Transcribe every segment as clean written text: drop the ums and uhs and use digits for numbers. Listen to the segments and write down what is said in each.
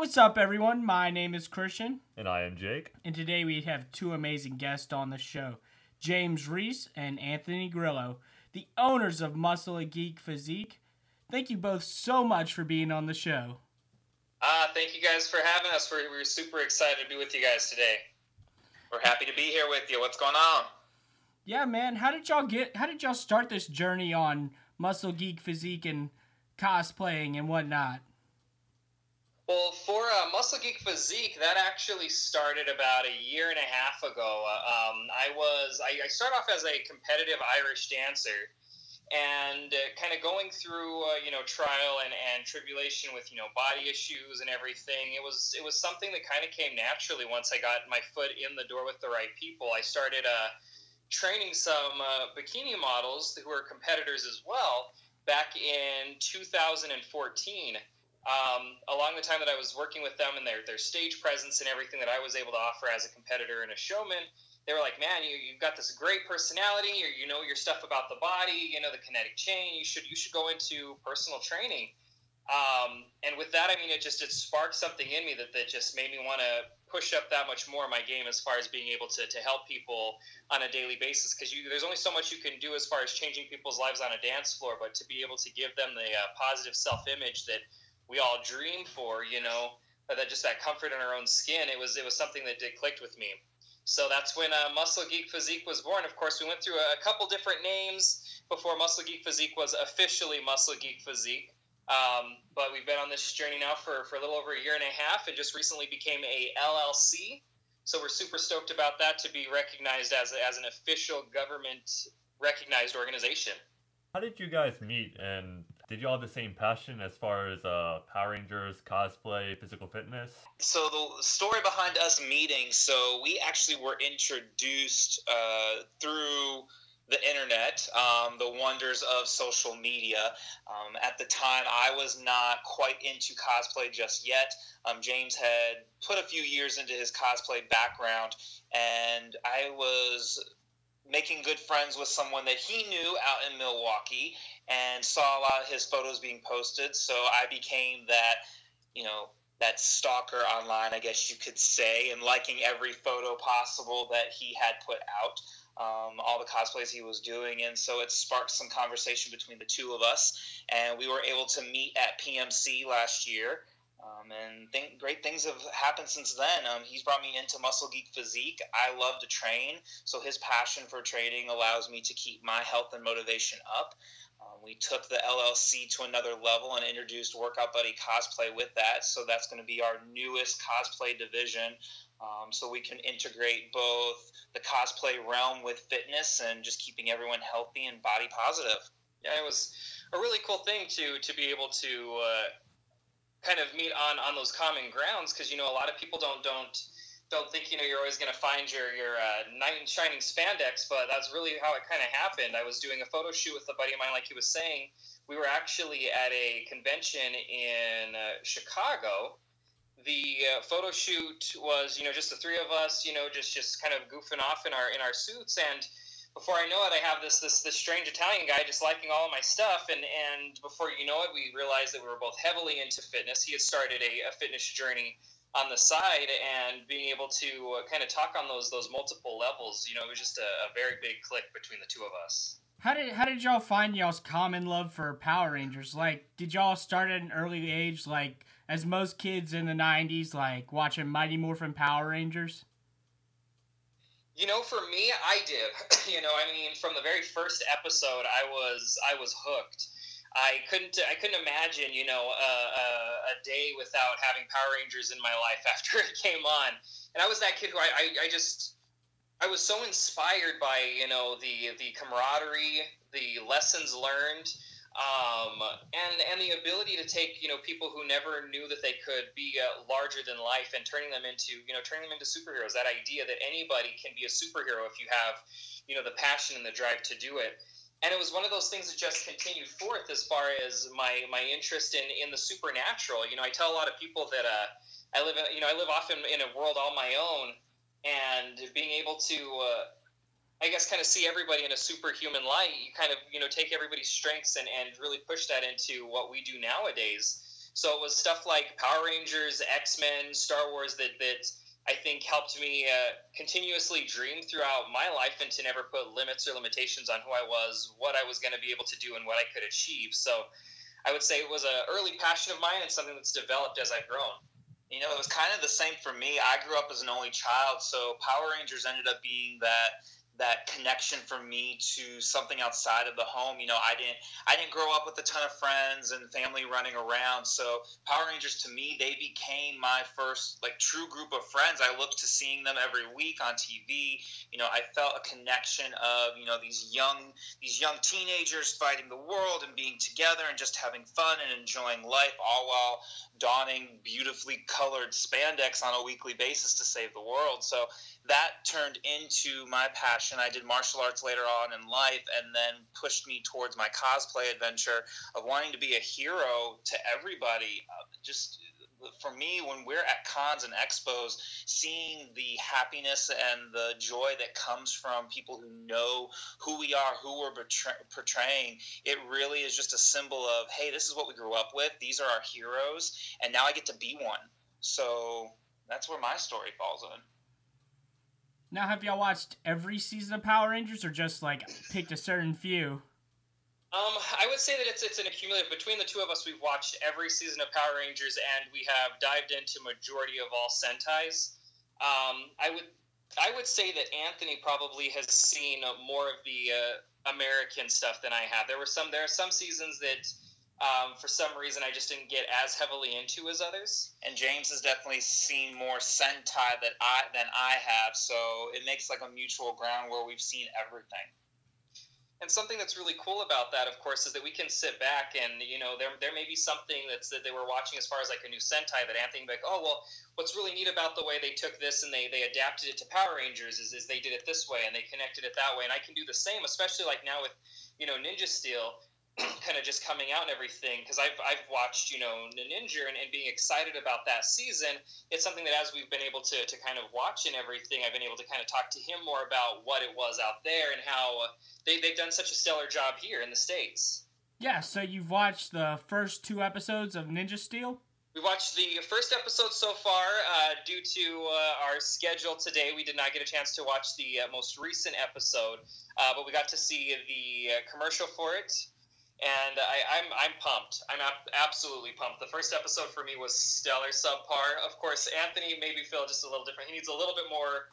what's up, everyone? My name is Christian. And I am Jake. And today we have two amazing guests on the show, James Reese and Anthony Grillo, the owners of Muscle and Geek Physique. Thank you both so much for being on the show. Thank you guys for having us. We're super excited to be with you guys today. We're happy to be here with you. What's going on? Yeah, man. How did y'all start this journey on Muscle Geek Physique and cosplaying and whatnot? Well, for Muscle Geek Physique, that actually started about a year and a half ago. I started off as a competitive Irish dancer, and kind of going through trial and tribulation with body issues and everything. It was something that kind of came naturally once I got my foot in the door with the right people. I started training some bikini models who were competitors as well back in 2014. Along the time that I was working with them and their stage presence and everything that I was able to offer as a competitor and a showman, they were like, man, you've got this great personality, or you know your stuff about the body, the kinetic chain, you should go into personal training. And with that, it sparked something in me that just made me want to push up that much more my game as far as being able to help people on a daily basis, because there's only so much you can do as far as changing people's lives on a dance floor, but to be able to give them the positive self-image that we all dream for, that comfort in our own skin, it was something that did clicked with me. So that's when Muscle Geek Physique was born. Of course, we went through a couple different names before Muscle Geek Physique was officially Muscle Geek Physique. But we've been on this journey now for a little over a year and a half, and just recently became a LLC. So we're super stoked about that, to be recognized as an official government-recognized organization. How did you guys meet, and did you all have the same passion as far as Power Rangers, cosplay, physical fitness? So the story behind us meeting, so we actually were introduced through the internet, the wonders of social media. At the time, I was not quite into cosplay just yet. James had put a few years into his cosplay background, and I was making good friends with someone that he knew out in Milwaukee and saw a lot of his photos being posted. So I became that stalker online, I guess you could say, and liking every photo possible that he had put out, all the cosplays he was doing. And so it sparked some conversation between the two of us, and we were able to meet at PMC last year. And great things have happened since then. He's brought me into Muscle Geek Physique. I love to train, so his passion for training allows me to keep my health and motivation up. We took the LLC to another level and introduced Workout Buddy Cosplay with that, so that's going to be our newest cosplay division, so we can integrate both the cosplay realm with fitness and just keeping everyone healthy and body positive. Yeah, it was a really cool thing to be able to kind of meet on those common grounds, because a lot of people don't think you're always going to find your knight in shining spandex, but that's really how it kind of happened. I was doing a photo shoot with a buddy of mine, like he was saying. We were actually at a convention in Chicago. The photo shoot was just the three of us, just kind of goofing off in our suits, and before I know it, I have this strange Italian guy just liking all of my stuff, and before you know it, we realized that we were both heavily into fitness. He had started a fitness journey on the side, and being able to kind of talk on those multiple levels, it was just a very big click between the two of us. How did y'all find y'all's common love for Power Rangers? Like, did y'all start at an early age, like as most kids in the 90s, like watching Mighty Morphin Power Rangers? For me, I did. From the very first episode, I was hooked. I couldn't imagine, a day without having Power Rangers in my life after it came on. And I was that kid who I was so inspired by, the camaraderie, the lessons learned, and the ability to take, people who never knew that they could be larger than life and turning them into superheroes. That idea that anybody can be a superhero if you have, the passion and the drive to do it. And it was one of those things that just continued forth as far as my interest in the supernatural. I tell a lot of people that I live often in a world all my own, and being able to I guess kind of see everybody in a superhuman light. You kind of take everybody's strengths and really push that into what we do nowadays. So it was stuff like Power Rangers, X-Men, Star Wars that I think helped me continuously dream throughout my life and to never put limits or limitations on who I was, what I was going to be able to do, and what I could achieve. So I would say it was an early passion of mine and something that's developed as I've grown. You know, it was kind of the same for me. I grew up as an only child, so Power Rangers ended up being that connection for me to something outside of the home. You know, I didn't grow up with a ton of friends and family running around. So Power Rangers, to me, they became my first like true group of friends. I looked to seeing them every week on TV. You know, I felt a connection of, you know, these young teenagers fighting the world and being together and just having fun and enjoying life, all while donning beautifully colored spandex on a weekly basis to save the world. So that turned into my passion. I did martial arts later on in life, and then pushed me towards my cosplay adventure of wanting to be a hero to everybody. Just for me, when we're at cons and expos, seeing the happiness and the joy that comes from people who know who we are, who we're portraying, it really is just a symbol of, hey, this is what we grew up with. These are our heroes, and now I get to be one. So that's where my story falls in. Now, have y'all watched every season of Power Rangers, or just like picked a certain few? I would say that it's an accumulative. Between the two of us, we've watched every season of Power Rangers, and we have dived into majority of all Sentai's. I would say that Anthony probably has seen more of the American stuff than I have. There are some seasons that for some reason I just didn't get as heavily into as others. And James has definitely seen more Sentai than I have, so it makes like a mutual ground where we've seen everything. And something that's really cool about that, of course, is that we can sit back and, you know, there may be something that they were watching as far as like a new Sentai that Anthony would be like, oh, well, what's really neat about the way they took this and they adapted it to Power Rangers is they did it this way and they connected it that way. And I can do the same, especially like now with, you know, Ninja Steel kind of just coming out and everything, because I've watched, you know, Ninja and being excited about that season. It's something that as we've been able to kind of watch and everything, I've been able to kind of talk to him more about what it was out there and how they've done such a stellar job here in the States. Yeah, so you've watched the first 2 episodes of Ninja Steel? We watched the first episode so far. Due to our schedule today, we did not get a chance to watch the most recent episode, but we got to see the commercial for it. And I'm pumped. I'm absolutely pumped. The first episode for me was stellar, subpar. Of course, Anthony made me feel just a little different. He needs a little bit more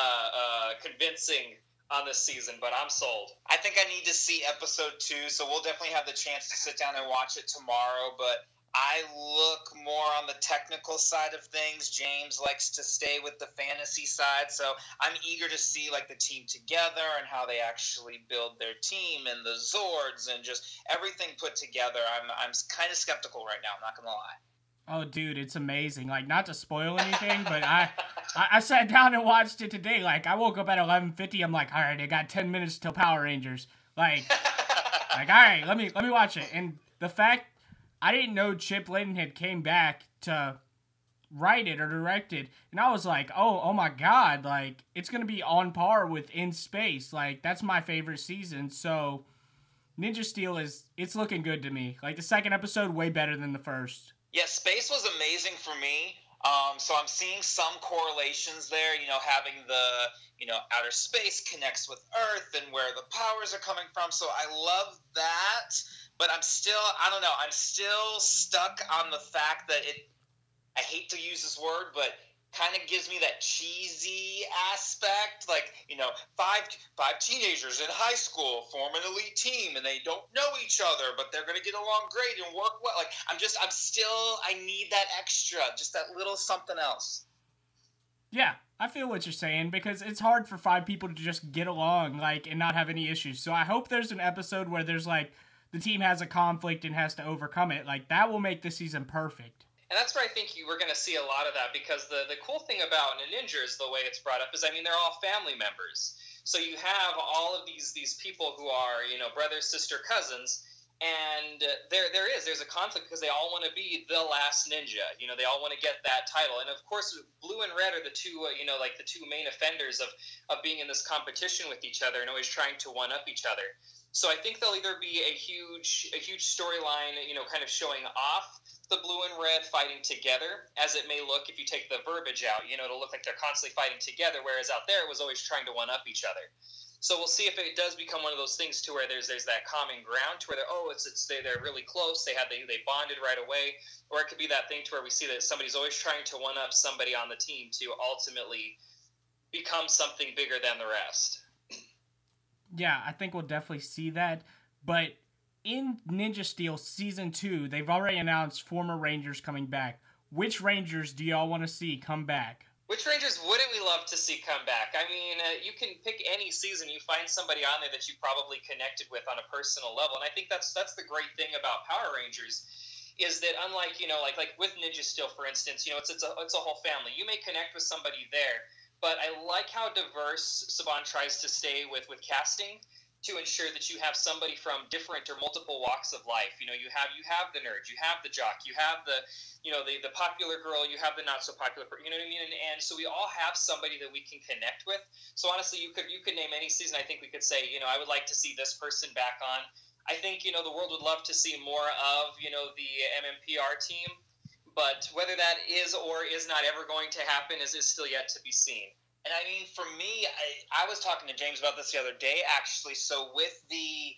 convincing on this season, but I'm sold. I think I need to see episode 2, so we'll definitely have the chance to sit down and watch it tomorrow. But I look more on the technical side of things. James likes to stay with the fantasy side, so I'm eager to see like the team together and how they actually build their team and the Zords and just everything put together. I'm kind of skeptical right now, I'm not gonna lie. Oh, dude, it's amazing. Like, not to spoil anything, but I sat down and watched it today. Like, I woke up at 11:50. I'm like, all right, I got 10 minutes till Power Rangers. Like all right, let me watch it. And the fact I didn't know Chip Layton had came back to write it or direct it, and I was like, oh my god, like, it's gonna be on par with In Space. Like, that's my favorite season. So Ninja Steel it's looking good to me. Like, the second episode way better than the first. Yeah, Space was amazing for me. So I'm seeing some correlations there, you know, having the, you know, outer space connects with Earth and where the powers are coming from. So I love that, but I'm still stuck on the fact that I hate to use this word, but kind of gives me that cheesy aspect, like, you know, five teenagers in high school form an elite team and they don't know each other, but they're going to get along great and work well. Like, I need that extra, just that little something else. Yeah, I feel what you're saying, because it's hard for 5 people to just get along, like, and not have any issues. So I hope there's an episode where there's, like, the team has a conflict and has to overcome it. Like, that will make the season perfect. And that's where I think we're going to see a lot of that, because the cool thing about Ninja is the way it's brought up is, I mean, they're all family members. So you have all of these people who are, you know, brother, sister, cousins, and there's a conflict because they all want to be the last ninja. You know, they all want to get that title. And of course, Blue and Red are the two, you know, like the two main offenders of being in this competition with each other and always trying to one-up each other. So I think there'll either be a huge storyline, kind of showing off the blue and red fighting together, as it may look if you take the verbiage out. It'll look like they're constantly fighting together, whereas out there it was always trying to one-up each other. So we'll see if it does become one of those things to where there's that common ground to where they're really close, they bonded right away, or it could be that thing to where we see that somebody's always trying to one-up somebody on the team to ultimately become something bigger than the rest. Yeah, I think we'll definitely see that. But in Ninja Steel Season 2, they've already announced former Rangers coming back. Which Rangers do y'all want to see come back? Which Rangers wouldn't we love to see come back? I mean, you can pick any season. You find somebody on there that you probably connected with on a personal level. And I think that's the great thing about Power Rangers is that unlike, like with Ninja Steel, for instance, it's a whole family. You may connect with somebody there. But I like how diverse Saban tries to stay with casting to ensure that you have somebody from different or multiple walks of life. You have the nerd, you have the jock, you have the popular girl, you have the not so popular. You know what I mean? And so we all have somebody that we can connect with. So honestly, you could name any season. I think we could say, I would like to see this person back on. I think the world would love to see more of the MMPR team. But whether that is or is not ever going to happen is still yet to be seen. And I mean, for me, I was talking to James about this the other day, actually. So with the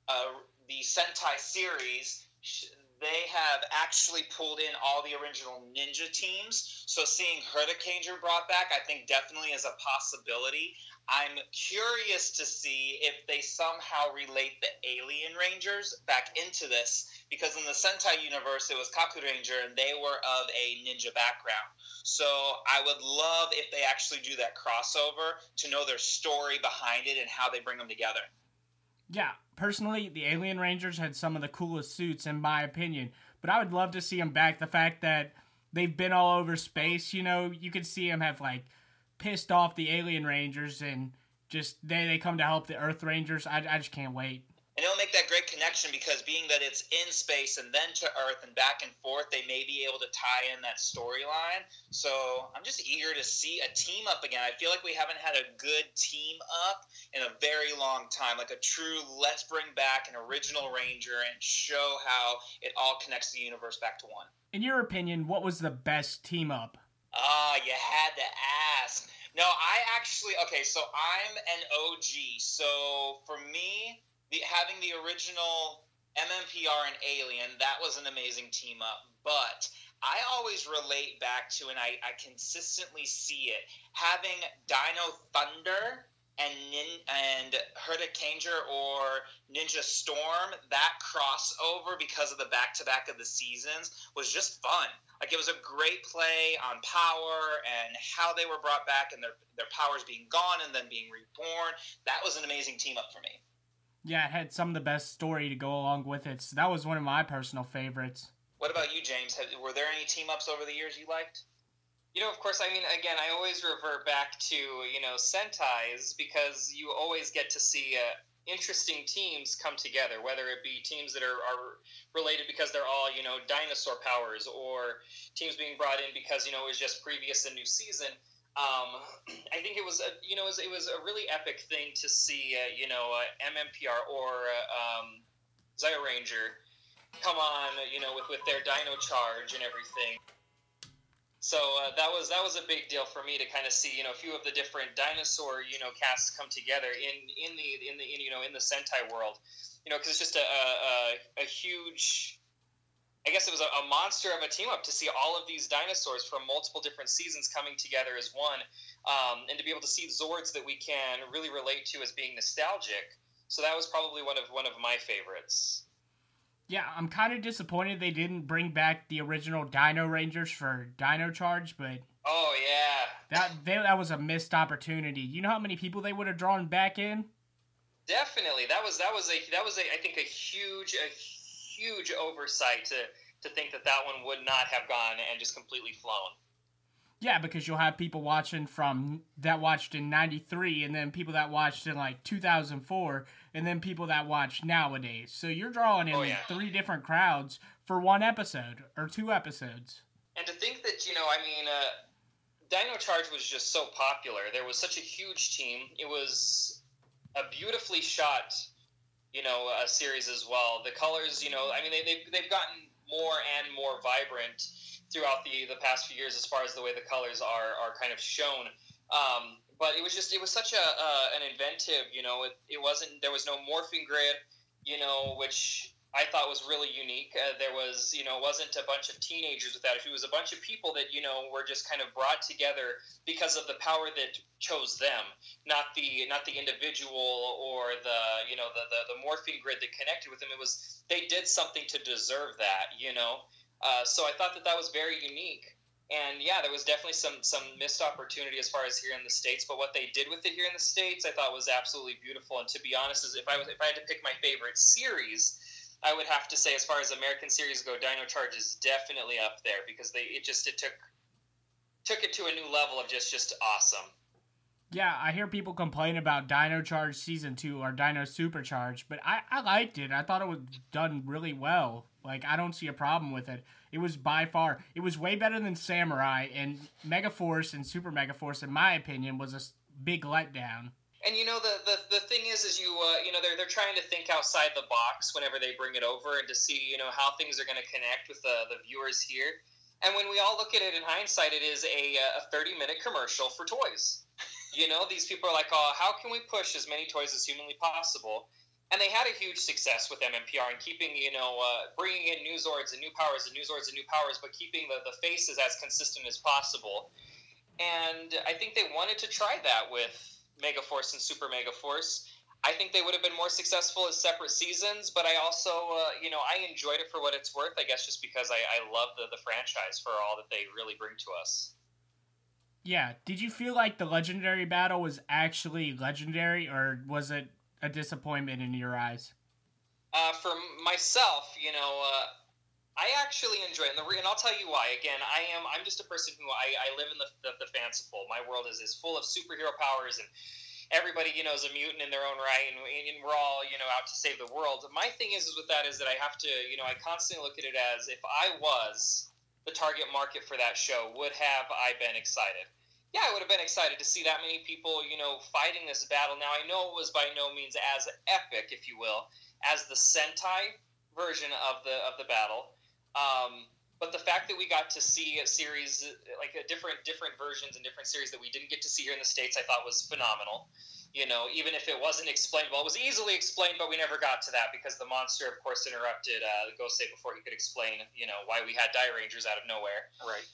Sentai series, they have actually pulled in all the original ninja teams. So seeing Hurricane brought back, I think definitely is a possibility. I'm curious to see if they somehow relate the Alien Rangers back into this, because in the Sentai universe, it was Kaku Ranger, and they were of a ninja background. So I would love if they actually do that crossover to know their story behind it and how they bring them together. Yeah, personally, the Alien Rangers had some of the coolest suits, in my opinion. But I would love to see them back. The fact that they've been all over space, you could see them have, pissed off the Alien Rangers, and just they come to help the Earth Rangers. I just can't wait. And it'll make that great connection because being that it's in space and then to Earth and back and forth, they may be able to tie in that storyline. So I'm just eager to see a team up again. I feel like we haven't had a good team up in a very long time, like a true let's bring back an original Ranger and show how it all connects the universe back to one. In your opinion, what was the best team up? You had to ask. No, so I'm an OG. So for me, having the original MMPR and Alien, that was an amazing team up. But I always relate back to, and I consistently see it, having Dino Thunder and Hurricaneger or Ninja Storm, that crossover because of the back-to-back of the seasons was just fun. It was a great play on power and how they were brought back and their powers being gone and then being reborn. That was an amazing team up for me. Yeah, it had some of the best story to go along with it. So that was one of my personal favorites. What about you, James? Were there any team-ups over the years you liked? Of course, I always revert back to, Sentai's because you always get to see interesting teams come together, whether it be teams that are related because they're all, dinosaur powers, or teams being brought in because, it was just previous and new season. I think it was a really epic thing to see, MMPR or Zio Ranger come on, with their Dino Charge and everything. So that was a big deal for me to kind of see, a few of the different dinosaur, casts come together in the Sentai world, because it's just a huge. I guess it was a monster of a team up to see all of these dinosaurs from multiple different seasons coming together as one, and to be able to see Zords that we can really relate to as being nostalgic. So that was probably one of my favorites. Yeah, I'm kind of disappointed they didn't bring back the original Dino Rangers for Dino Charge, but oh yeah, that was a missed opportunity. You know how many people they would have drawn back in? Definitely, that was I think a huge oversight to think that one would not have gone and just completely flown. Yeah, because you'll have people watching that watched in 93, and then people that watched in 2004, and then people that watch nowadays. So you're drawing in 3 different crowds for 1 episode or 2 episodes. And to think that, Dino Charge was just so popular. There was such a huge team. It was a beautifully shot series as well. The colors, I mean, they've gotten more and more vibrant throughout the past few years as far as the way the colors are kind of shown. But it was such an inventive, it wasn't, there was no morphing grid, which I thought was really unique. There was, it wasn't a bunch of teenagers with that. It was a bunch of people that, were just kind of brought together because of the power that chose them, not the individual or the morphing grid that connected with them. It was, they did something to deserve that, So I thought that was very unique. And yeah, there was definitely some missed opportunity as far as here in the States, but what they did with it here in the States, I thought was absolutely beautiful. And to be honest, if I had to pick my favorite series, I would have to say, as far as American series go, Dino Charge is definitely up there because it took it to a new level of just awesome. Yeah, I hear people complain about Dino Charge Season 2 or Dino Supercharge, but I liked it. I thought it was done really well. Like, I don't see a problem with it. It was it was way better than Samurai, and Megaforce and Super Megaforce, in my opinion, was a big letdown. And the thing is they're trying to think outside the box whenever they bring it over and to see how things are going to connect with the viewers here. And when we all look at it in hindsight, it is a 30-minute commercial for toys. These people are like, oh, how can we push as many toys as humanly possible? And they had a huge success with MMPR and keeping, bringing in new Zords and new powers and new Zords and new powers, but keeping the faces as consistent as possible. And I think they wanted to try that with Megaforce and Super Megaforce. I think they would have been more successful as separate seasons, but I also, I enjoyed it for what it's worth, I guess just because I love the franchise for all that they really bring to us. Yeah, did you feel like the Legendary Battle was actually legendary, or was it a disappointment in your eyes? For myself, I actually enjoy it, and I'll tell you why. Again, I'm just a person who I live in the fanciful. My world is full of superhero powers, and everybody is a mutant in their own right, and we're all out to save the world. My thing is with that is that I have to I constantly look at it as, if I was the target market for that show, would have I been excited? Yeah, I would have been excited to see that many people fighting this battle. Now, I know it was by no means as epic, if you will, as the Sentai version of the battle. But the fact that we got to see a series, like different versions and different series that we didn't get to see here in the States, I thought was phenomenal. Even if it wasn't explained, well, it was easily explained, but we never got to that because the monster, of course, interrupted Gosei before he could explain, why we had Die Rangers out of nowhere. Right.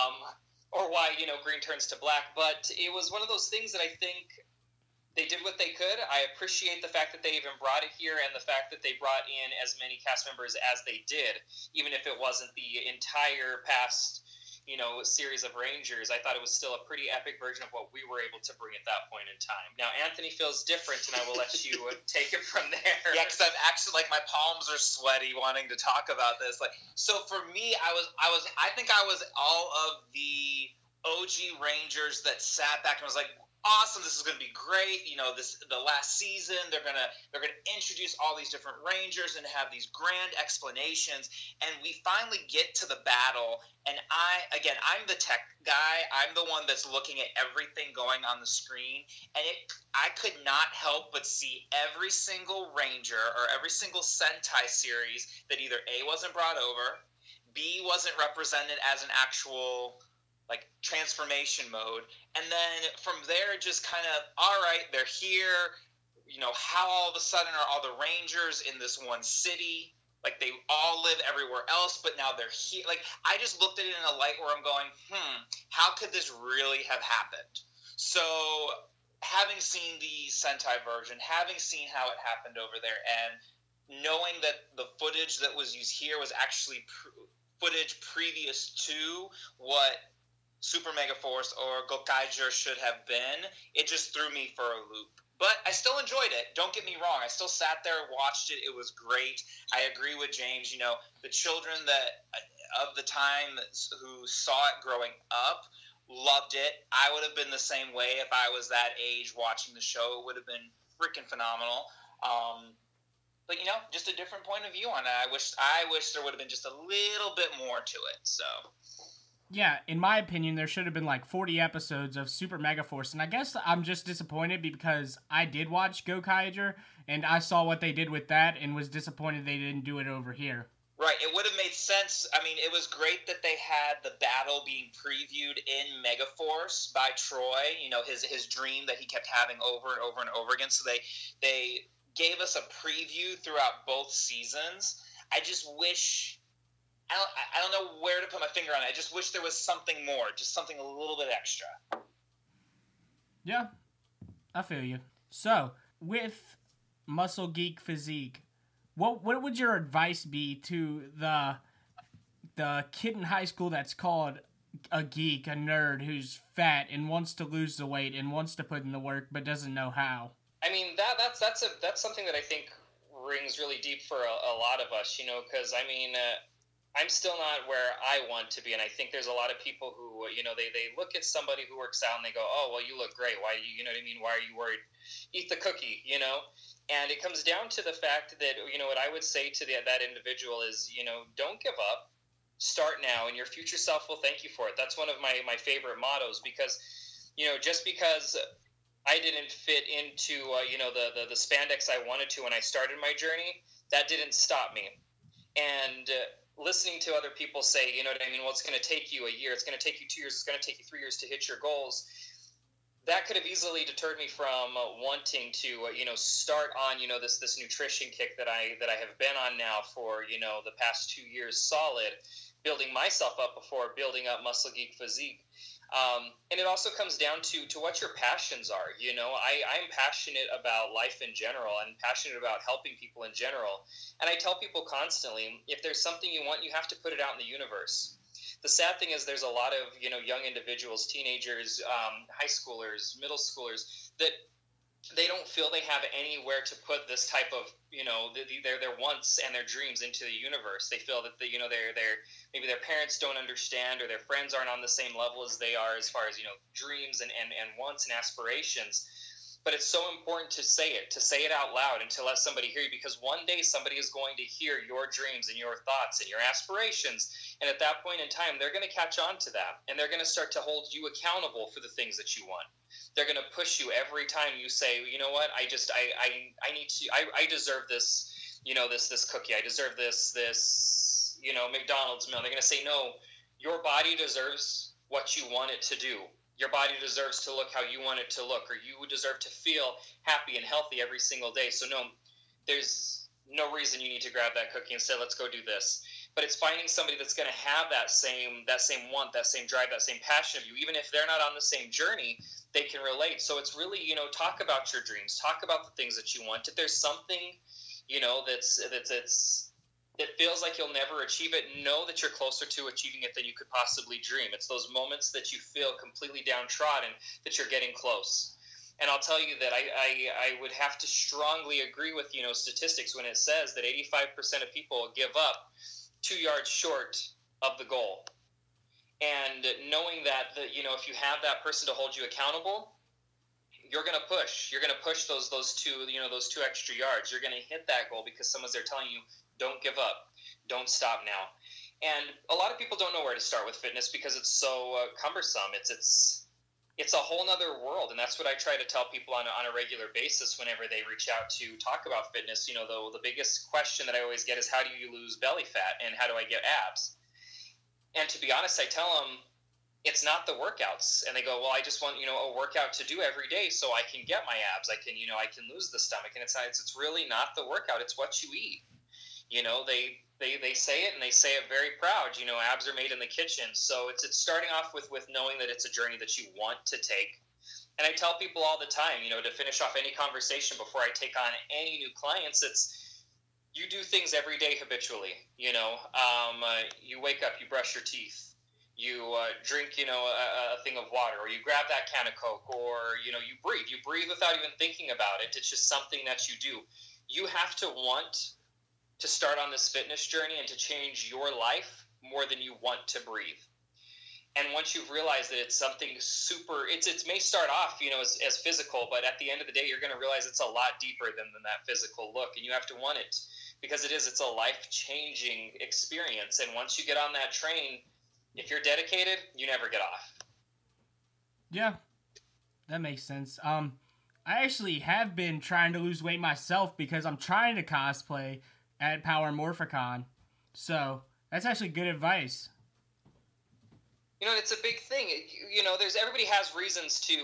Or why, green turns to black. But it was one of those things that I think they did what they could. I appreciate the fact that they even brought it here and the fact that they brought in as many cast members as they did, even if it wasn't the entire past, series of Rangers. I thought it was still a pretty epic version of what we were able to bring at that point in time. Now, Anthony feels different, and I will let you take it from there. Yeah, because I'm actually, my palms are sweaty wanting to talk about this. So for me, I think I was all of the OG Rangers that sat back and was like, awesome, this is going to be great. The last season, they're gonna introduce all these different Rangers and have these grand explanations. And we finally get to the battle, and I'm the tech guy. I'm the one that's looking at everything going on the screen, and I could not help but see every single Ranger or every single Sentai series that either A, wasn't brought over, B, wasn't represented as an actual transformation mode, and then from there just kind of, all right, they're here, how all of a sudden are all the Rangers in this one city, they all live everywhere else, but now they're here. I just looked at it in a light where I'm going, how could this really have happened? So having seen the Sentai version, having seen how it happened over there, and knowing that the footage that was used here was actually footage previous to what Super Megaforce or Gokaiger should have been, it just threw me for a loop. But I still enjoyed it. Don't get me wrong. I still sat there, watched it. It was great. I agree with James. The children of the time who saw it growing up loved it. I would have been the same way if I was that age watching the show. It would have been freaking phenomenal. But just a different point of view on it. I wish there would have been just a little bit more to it. So. Yeah, in my opinion, there should have been like 40 episodes of Super Mega Force, and I guess I'm just disappointed because I did watch Gokaiger, and I saw what they did with that, and was disappointed they didn't do it over here. Right, it would have made sense. I mean, it was great that they had the battle being previewed in Megaforce by Troy. You know, his dream that he kept having over and over and over again. So they gave us a preview throughout both seasons. I just wish. I don't know where to put my finger on it. I just wish there was something more, just something a little bit extra. Yeah, I feel you. So, with Muscle Geek Physique, what would your advice be to the kid in high school that's called a geek, a nerd, who's fat and wants to lose the weight and wants to put in the work but doesn't know how? I mean, that's something that I think rings really deep for a lot of us, you know, because I mean, I'm still not where I want to be, and I think there's a lot of people who, you know, they look at somebody who works out and they go, oh, well, you look great. Why, you know what I mean? Why are you worried? Eat the cookie, you know? And it comes down to the fact that, you know, what I would say to that individual is, you know, don't give up. Start now, and your future self will thank you for it. That's one of my favorite mottos, because, you know, just because I didn't fit into, you know, the spandex I wanted to when I started my journey, that didn't stop me. And listening to other people say, you know what I mean, well, it's going to take you a year, it's going to take you 2 years, it's going to take you 3 years to hit your goals. That could have easily deterred me from wanting to, you know, start on, you know, this nutrition kick that I have been on now for, you know, the past 2 years solid, building myself up before building up Muscle Geek Physique. And it also comes down to what your passions are. You know, I'm passionate about life in general. I'm passionate about helping people in general. And I tell people constantly, if there's something you want, you have to put it out in the universe. The sad thing is there's a lot of, you know, young individuals, teenagers, high schoolers, middle schoolers, that they don't feel they have anywhere to put this type of, you know, their wants and their dreams into the universe. They feel that, you know, they're maybe their parents don't understand, or their friends aren't on the same level as they are as far as, you know, dreams and wants and aspirations. But it's so important to say it out loud, and to let somebody hear you, because one day somebody is going to hear your dreams and your thoughts and your aspirations. And at that point in time, they're going to catch on to that, and they're going to start to hold you accountable for the things that you want. They're going to push you every time you say, you know what, I deserve this, you know, this cookie. I deserve this, you know, McDonald's meal. They're going to say, no, your body deserves what you want it to do. Your body deserves to look how you want it to look, or you deserve to feel happy and healthy every single day. So no, there's no reason you need to grab that cookie and say, let's go do this. But it's finding somebody that's going to have that same want, that same drive, that same passion of you. Even if they're not on the same journey, they can relate. So it's really, you know, talk about your dreams, talk about the things that you want. If there's something, you know, that feels like you'll never achieve it, know that you're closer to achieving it than you could possibly dream. It's those moments that you feel completely downtrodden that you're getting close. And I'll tell you that I would have to strongly agree with, you know, statistics when it says that 85% of people give up 2 yards short of the goal. And knowing that, you know, if you have that person to hold you accountable, you're going to push. You're going to push those two extra yards. You're going to hit that goal because someone's there telling you, don't give up. Don't stop now. And a lot of people don't know where to start with fitness because it's so cumbersome. It's a whole nother world, and that's what I try to tell people on a regular basis whenever they reach out to talk about fitness. You know, the biggest question that I always get is, how do you lose belly fat, and how do I get abs? And to be honest, I tell them, it's not the workouts. And they go, well, I just want, you know, a workout to do every day so I can get my abs. I can lose the stomach. And it's really not the workout. It's what you eat. You know, they say it, and they say it very proud. You know, abs are made in the kitchen. So it's starting off with knowing that it's a journey that you want to take. And I tell people all the time, you know, to finish off any conversation before I take on any new clients, it's, you do things every day habitually. You know, you wake up, you brush your teeth, you drink, you know, a thing of water, or you grab that can of Coke, or, you know, you breathe without even thinking about it. It's just something that you do. You have to want to start on this fitness journey and to change your life more than you want to breathe. And once you've realized that it's something super, it may start off, you know, as physical, but at the end of the day, you're going to realize it's a lot deeper than that physical look, and you have to want it, because it's a life-changing experience. And once you get on that train, If you're dedicated, you never get off. Yeah, that makes sense. I actually have been trying to lose weight myself because I'm trying to cosplay at Power Morphicon. So that's actually good advice. You know, it's a big thing. You know, everybody has reasons to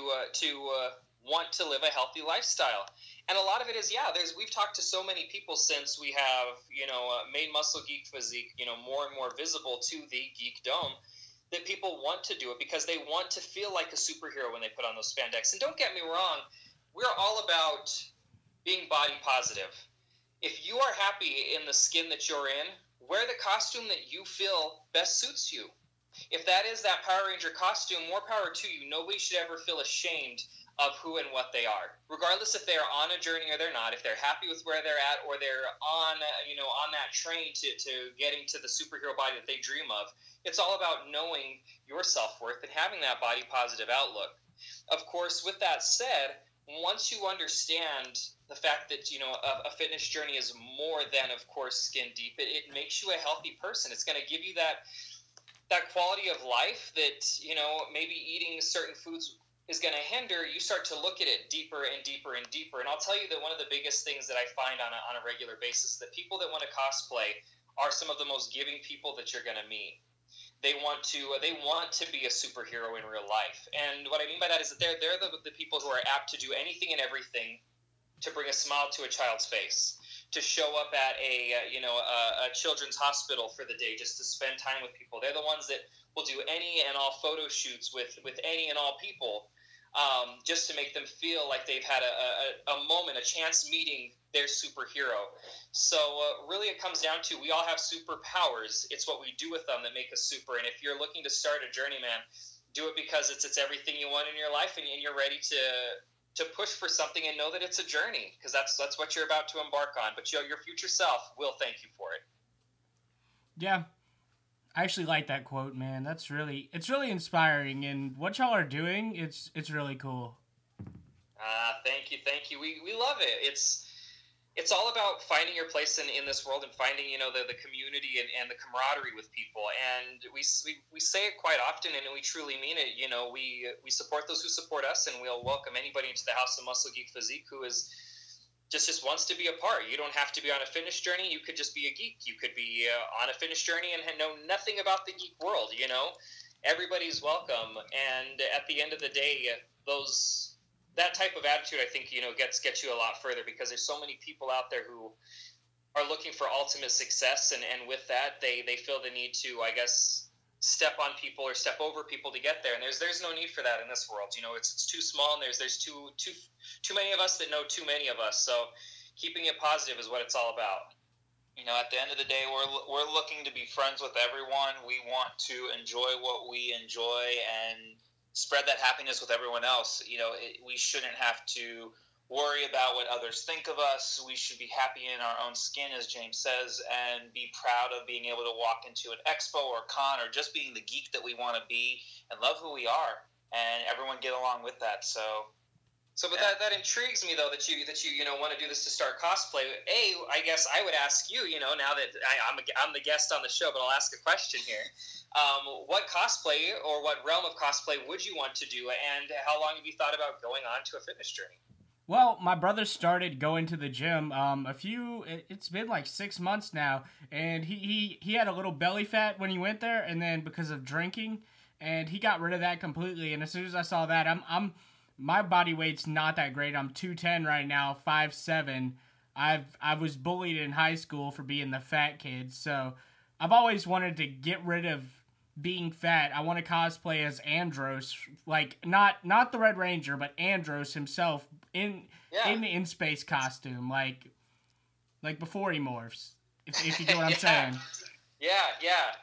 want to live a healthy lifestyle, and a lot of it is we've talked to so many people since we have made Muscle Geek Physique more and more visible to the Geek Dome, that people want to do it because they want to feel like a superhero when they put on those spandex. And don't get me wrong, we're all about being body positive. If you are happy in the skin that you're in, wear the costume that you feel best suits you. If that is that Power Ranger costume, more power to you. Nobody should ever feel ashamed of who and what they are, regardless if they're on a journey or they're not. If they're happy with where they're at, or they're on that train to getting to the superhero body that they dream of. It's all about knowing your self-worth and having that body positive outlook. Of course, with that said, once you understand the fact that a fitness journey is more than, of course, skin deep, it makes you a healthy person. It's going to give you that quality of life that maybe eating certain foods is going to hinder. You start to look at it deeper and deeper and deeper. And I'll tell you that one of the biggest things that I find on a regular basis, that people that want to cosplay are some of the most giving people that you're going to meet. They want to be a superhero in real life. And what I mean by that is that they're the people who are apt to do anything and everything to bring a smile to a child's face, to show up at a children's hospital for the day just to spend time with people. They're the ones that will do any and all photo shoots with any and all people, just to make them feel like they've had a moment, a chance meeting their superhero. So really it comes down to, we all have superpowers. It's what we do with them that make us super. And if you're looking to start a journey, man, do it because it's everything you want in your life, and you're ready to push for something, and know that it's a journey, because that's what you're about to embark on. But your future self will thank you for it. Yeah, I actually like that quote, man. It's really inspiring, and what y'all are doing, it's really cool. Thank you. We love it. It's all about finding your place in this world, and finding the community and the camaraderie with people. And we say it quite often, and we truly mean it. We support those who support us, and we'll welcome anybody into the House of Muscle Geek Physique who is just wants to be a part. You don't have to be on a fitness journey. You could just be a geek. You could be on a fitness journey and know nothing about the geek world. Everybody's welcome. And at the end of the day, that type of attitude, I think, gets you a lot further, because there's so many people out there who are looking for ultimate success, and with that, they feel the need to, I guess, step on people or step over people to get there. And there's no need for that in this world. It's too small, and there's too many of us that know too many of us. So keeping it positive is what it's all about. At the end of the day, we're looking to be friends with everyone. We want to enjoy what we enjoy and spread that happiness with everyone else. We shouldn't have to worry about what others think of us. We should be happy in our own skin, as James says, and be proud of being able to walk into an expo or con, or just being the geek that we want to be, and love who we are, and everyone get along with that. But that intrigues me, though, that you want to do this to start cosplay. I guess I would ask you, now that I'm the guest on the show, but I'll ask a question here. What cosplay, or what realm of cosplay would you want to do, and how long have you thought about going on to a fitness journey? Well, my brother started going to the gym it's been like 6 months now, and he had a little belly fat when he went there, and then because of drinking, and he got rid of that completely. And as soon as I saw that, my body weight's not that great. I'm 210 right now, 5'7". I was bullied in high school for being the fat kid, so I've always wanted to get rid of being fat. I want to cosplay as Andros, like not the Red Ranger, but Andros himself in the in-space costume, like before he morphs. If you get what I'm saying. Yeah.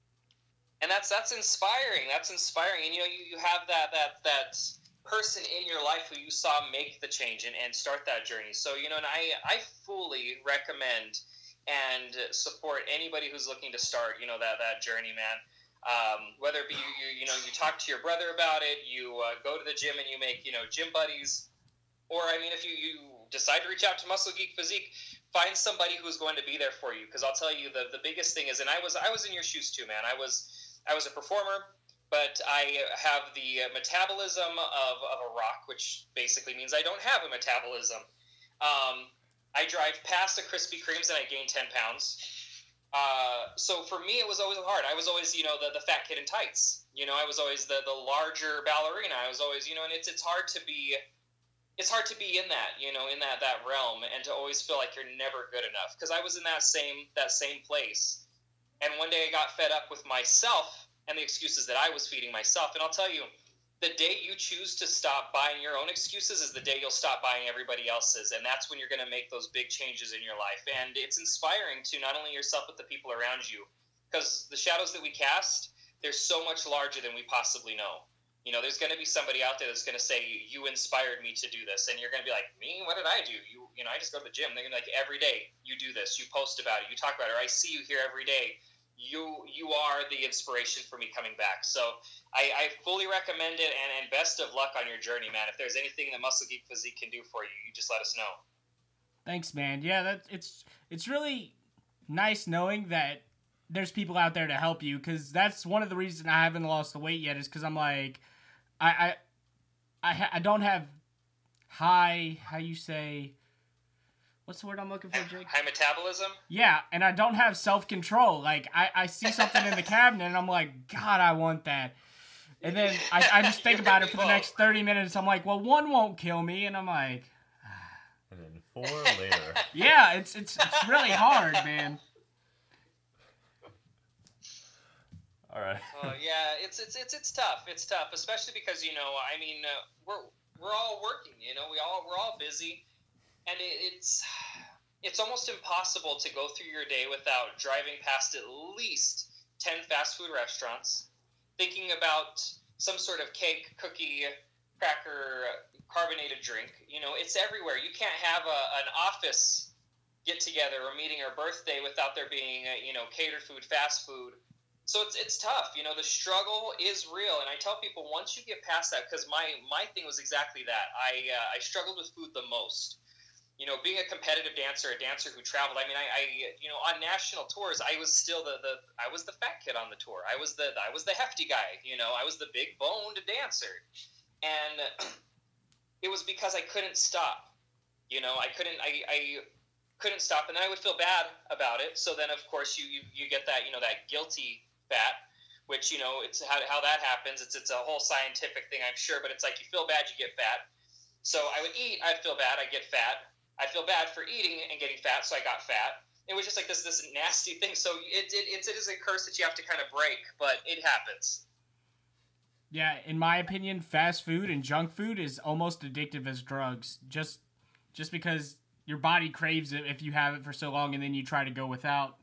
And that's inspiring. That's inspiring. And you have that person in your life who you saw make the change and start that journey. So and I fully recommend and support anybody who's looking to start that journey, man. Whether it be you talk to your brother about it, you go to the gym and you make gym buddies, or if you decide to reach out to Muscle Geek Physique, find somebody who's going to be there for you. Because I'll tell you, the biggest thing is, and I was in your shoes too, man. I was I was a performer, but I have the metabolism of a rock, which basically means I don't have a metabolism. I drive past the Krispy Kremes and I gain 10 pounds. So for me, it was always hard. I was always, the fat kid in tights. I was always the larger ballerina. I was always, and it's hard to be in that, in that realm, and to always feel like you're never good enough. Because I was in that same place, and one day I got fed up with myself and the excuses that I was feeding myself. And I'll tell you, the day you choose to stop buying your own excuses is the day you'll stop buying everybody else's. And that's when you're going to make those big changes in your life. And it's inspiring to not only yourself, but the people around you. Because the shadows that we cast, they're so much larger than we possibly know. There's going to be somebody out there that's going to say, you inspired me to do this. And you're going to be like, me? What did I do? I just go to the gym. They're going to be like, every day you do this. You post about it. You talk about it. Or I see you here every day. You are the inspiration for me coming back. So I fully recommend it, and best of luck on your journey, man. If there's anything that Muscle Geek Physique can do for you, you just let us know. Thanks, man. Yeah, it's really nice knowing that there's people out there to help you, because that's one of the reasons I haven't lost the weight yet, is because I'm like, I don't have high, how you say, what's the word I'm looking for, Jake? High metabolism? Yeah, and I don't have self-control. Like, I see something in the cabinet, and I'm like, God, I want that. And then I just think about it for the next 30 minutes. I'm like, well, one won't kill me. And I'm like... And then 4 later. Yeah, it's really hard, man. All right. Yeah, it's tough. It's tough, especially because, we're all working, we're all busy. And it's almost impossible to go through your day without driving past at least 10 fast food restaurants, thinking about some sort of cake, cookie, cracker, carbonated drink. It's everywhere. You can't have an office get-together or meeting or birthday without there being, catered food, fast food. So it's tough. The struggle is real. And I tell people, once you get past that, because my thing was exactly that. I struggled with food the most. Being a competitive dancer, a dancer who traveled, I on national tours, I was still I was the fat kid on the tour. I was the hefty guy, I was the big boned dancer. And it was because I couldn't stop. I couldn't stop, and then I would feel bad about it. So then, of course, you get that, that guilty fat, which, it's how that happens. It's a whole scientific thing, I'm sure, but it's like you feel bad, you get fat. So I would eat, I'd feel bad, I'd get fat. I feel bad for eating and getting fat, so I got fat. It was just like this nasty thing. So it is a curse that you have to kind of break, but it happens. Yeah, in my opinion, fast food and junk food is almost addictive as drugs. Just because your body craves it if you have it for so long, and then you try to go without.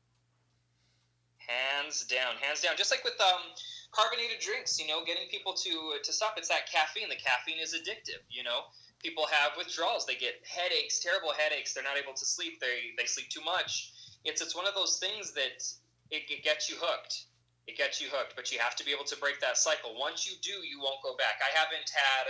Hands down. Just like with carbonated drinks, getting people to stop. It's that caffeine. The caffeine is addictive. People have withdrawals. They get headaches, terrible headaches. They're not able to sleep. They sleep too much. It's one of those things that it gets you hooked. It gets you hooked, but you have to be able to break that cycle. Once you do, you won't go back. I haven't had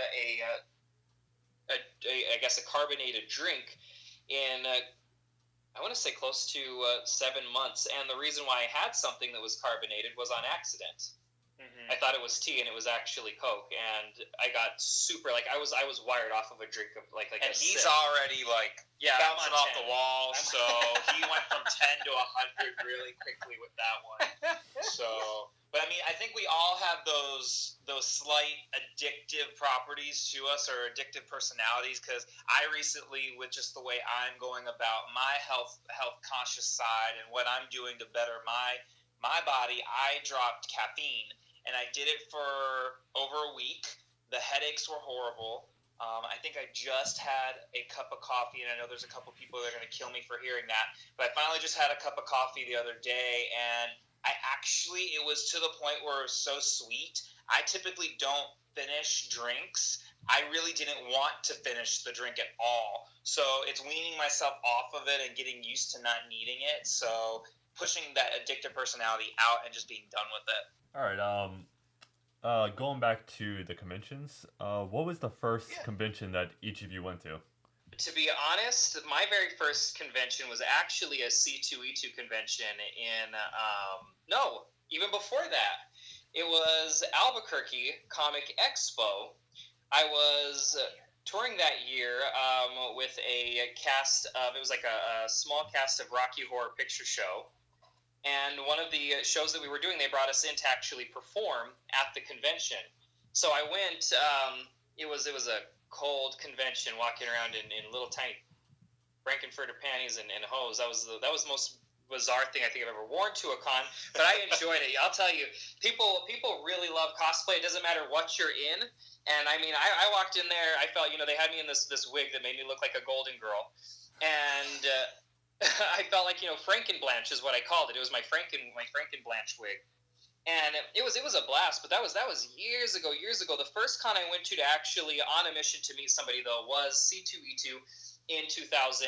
a carbonated drink in I want to say close to 7 months. And the reason why I had something that was carbonated was on accident. Mm-hmm. I thought it was tea, and it was actually Coke, and I got super I was wired off of a drink of like. And he's already bouncing off 10. the wall, so he went from 10 to 100 really quickly with that one. So, but I think we all have those slight addictive properties to us, or addictive personalities. Because I recently, with just the way I'm going about my health conscious side and what I'm doing to better my body, I dropped caffeine. And I did it for over a week. The headaches were horrible. I think I just had a cup of coffee, and I know there's a couple people that are going to kill me for hearing that. But I finally just had a cup of coffee the other day, and it was to the point where it was so sweet. I typically don't finish drinks. I really didn't want to finish the drink at all. So it's weaning myself off of it and getting used to not needing it. So pushing that addictive personality out and just being done with it. All right. Going back to the conventions, what was the first convention that each of you went to? To be honest, my very first convention was actually a C2E2 convention even before that. It was Albuquerque Comic Expo. I was touring that year with a cast of, it was like a small cast of Rocky Horror Picture Show. And one of the shows that we were doing, they brought us in to actually perform at the convention. So I went, it was a cold convention, walking around in little tiny Frankenfurter panties and hose. That was the most bizarre thing I think I've ever worn to a con, but I enjoyed it. I'll tell you, people really love cosplay. It doesn't matter what you're in. And I mean, I walked in there, I felt, they had me in this wig that made me look like a golden girl. And I felt like, Frankenblanche is what I called it. It was my Frankenblanche wig. And it was a blast, but that was years ago. The first con I went to actually on a mission to meet somebody, though, was C2E2 in 2013.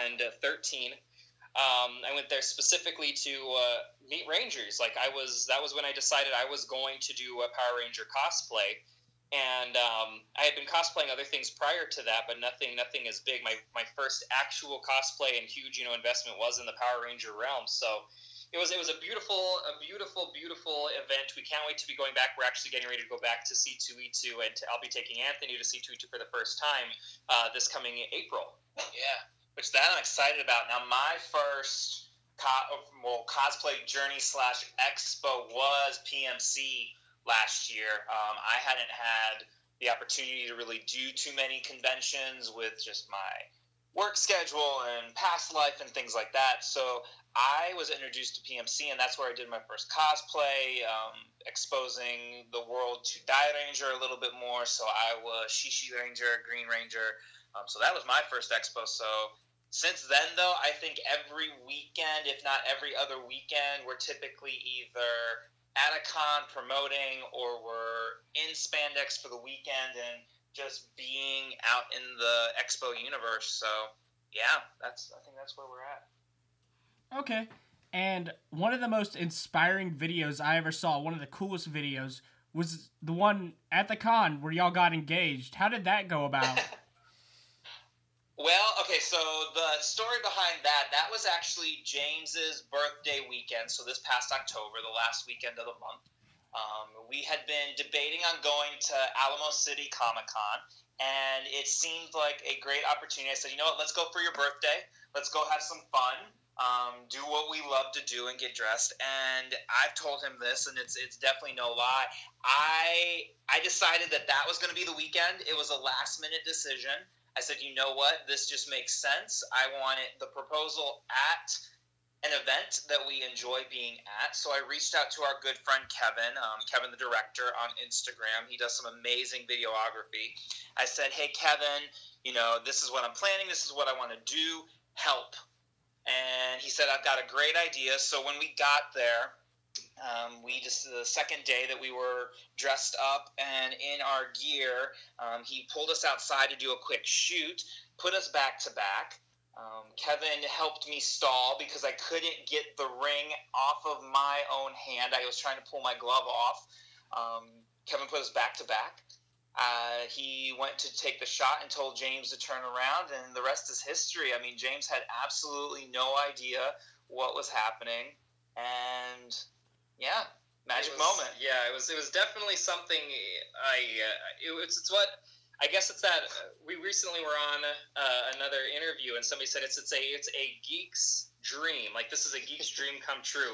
I went there specifically to meet Rangers. That was when I decided I was going to do a Power Ranger cosplay. And I had been cosplaying other things prior to that, but nothing as big. My first actual cosplay and huge, investment was in the Power Ranger realm. So it was a beautiful event. We can't wait to be going back. We're actually getting ready to go back to C2E2, and I'll be taking Anthony to C2E2 for the first time this coming April. Yeah, which that I'm excited about. Now, my first cosplay journey / expo was PMC last year. I hadn't had the opportunity to really do too many conventions with just my work schedule and past life and things like that. So I was introduced to PMC, and that's where I did my first cosplay, exposing the world to Die Ranger a little bit more. So I was Shishi Ranger, Green Ranger. So that was my first expo. So since then, though, I think every weekend, if not every other weekend, we're typically either at a con promoting, or we're in spandex for the weekend and just being out in the expo universe. So yeah, I think that's where we're at. Okay. And one of the most inspiring videos I ever saw, one of the coolest videos, was the one at the con where y'all got engaged. How did that go about? Well, okay, so the story behind that was actually James's birthday weekend, so this past October, the last weekend of the month. We had been debating on going to Alamo City Comic-Con, and it seemed like a great opportunity. I said, you know what, let's go for your birthday. Let's go have some fun, do what we love to do and get dressed. And I've told him this, and it's definitely no lie. I decided that was going to be the weekend. It was a last-minute decision. I said, you know what, this just makes sense. I wanted the proposal at an event that we enjoy being at. So I reached out to our good friend Kevin, Kevin the director, on Instagram. He does some amazing videography. I said, hey, Kevin, this is what I'm planning. This is what I want to do. Help. And he said, I've got a great idea. So when we got there, the second day that we were dressed up and in our gear, he pulled us outside to do a quick shoot, put us back to back. Kevin helped me stall because I couldn't get the ring off of my own hand. I was trying to pull my glove off. Kevin put us back to back. He went to take the shot and told James to turn around, and the rest is history. I mean, James had absolutely no idea what was happening, and yeah, magic moment. Yeah, it was definitely something. It's what I guess it's that we recently were on another interview, and somebody said it's a geek's dream. Like, this is a geek's dream come true.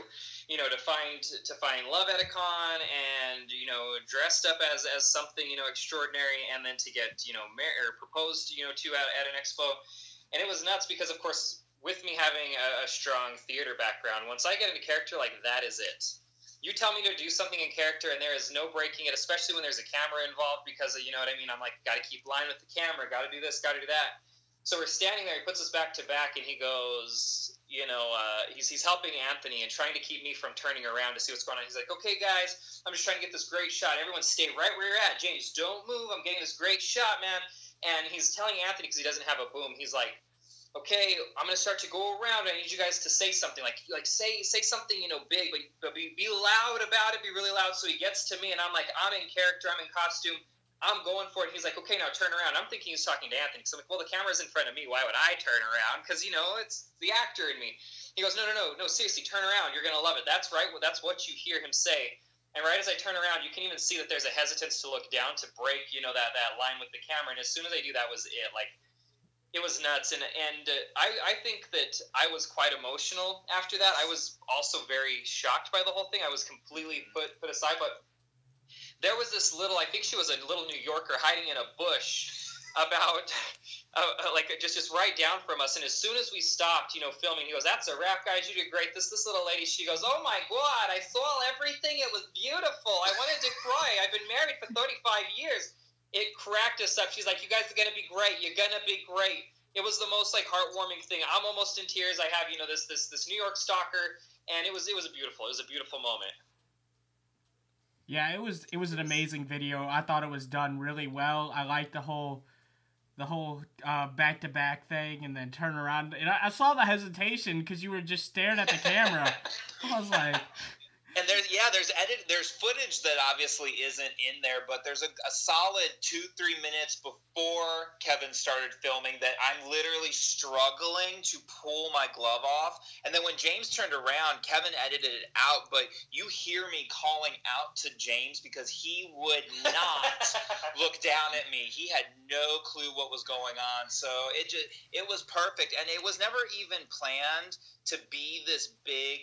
To find love at a con, and dressed up as something extraordinary, and then to get married or proposed to at an expo. And it was nuts because, of course, with me having a strong theater background, once I get into character, like, that is it. You tell me to do something in character, and there is no breaking it, especially when there's a camera involved, because you know what I mean. I'm like, got to keep line with the camera, got to do this, got to do that. So we're standing there. He puts us back to back, and he goes, he's helping Anthony and trying to keep me from turning around to see what's going on. He's like, okay, guys, I'm just trying to get this great shot. Everyone stay right where you're at. James, don't move. I'm getting this great shot, man. And he's telling Anthony, because he doesn't have a boom, he's like, okay, I'm gonna start to go around. I need you guys to say something, like say something, big, but be loud about it. Be really loud. So he gets to me, and I'm like, I'm in character, I'm in costume, I'm going for it. He's like, okay, now turn around. I'm thinking he's talking to Anthony. So I'm like, well, the camera's in front of me. Why would I turn around? Because it's the actor in me. He goes, no, seriously, turn around. You're gonna love it. That's right. Well, that's what you hear him say. And right as I turn around, you can even see that there's a hesitance to look down to break, that line with the camera. And as soon as I do, that was it. Like, it was nuts. And I think that I was quite emotional after that. I was also very shocked by the whole thing. I was completely put aside. But there was this I think she was a little New Yorker hiding in a bush about just right down from us. And as soon as we stopped, filming, he goes, "That's a wrap, guys. You did great." This little lady, she goes, "Oh my God, I saw everything. It was beautiful. I wanted to cry. I've been married for 35 years. It cracked us up." She's like, "You guys are going to be great. You're going to be great." It was the most heartwarming thing. I'm almost in tears. I have, this New York stalker, and it was a beautiful moment. Yeah, it was an amazing video. I thought it was done really well. I liked the whole back-to-back thing, and then turn around. And I saw the hesitation because you were just staring at the camera. I was like... And there's footage that obviously isn't in there, but there's a solid 2-3 minutes before Kevin started filming that I'm literally struggling to pull my glove off. And then when James turned around, Kevin edited it out, but you hear me calling out to James because he would not look down at me. He had no clue what was going on. So it was perfect, and it was never even planned to be this big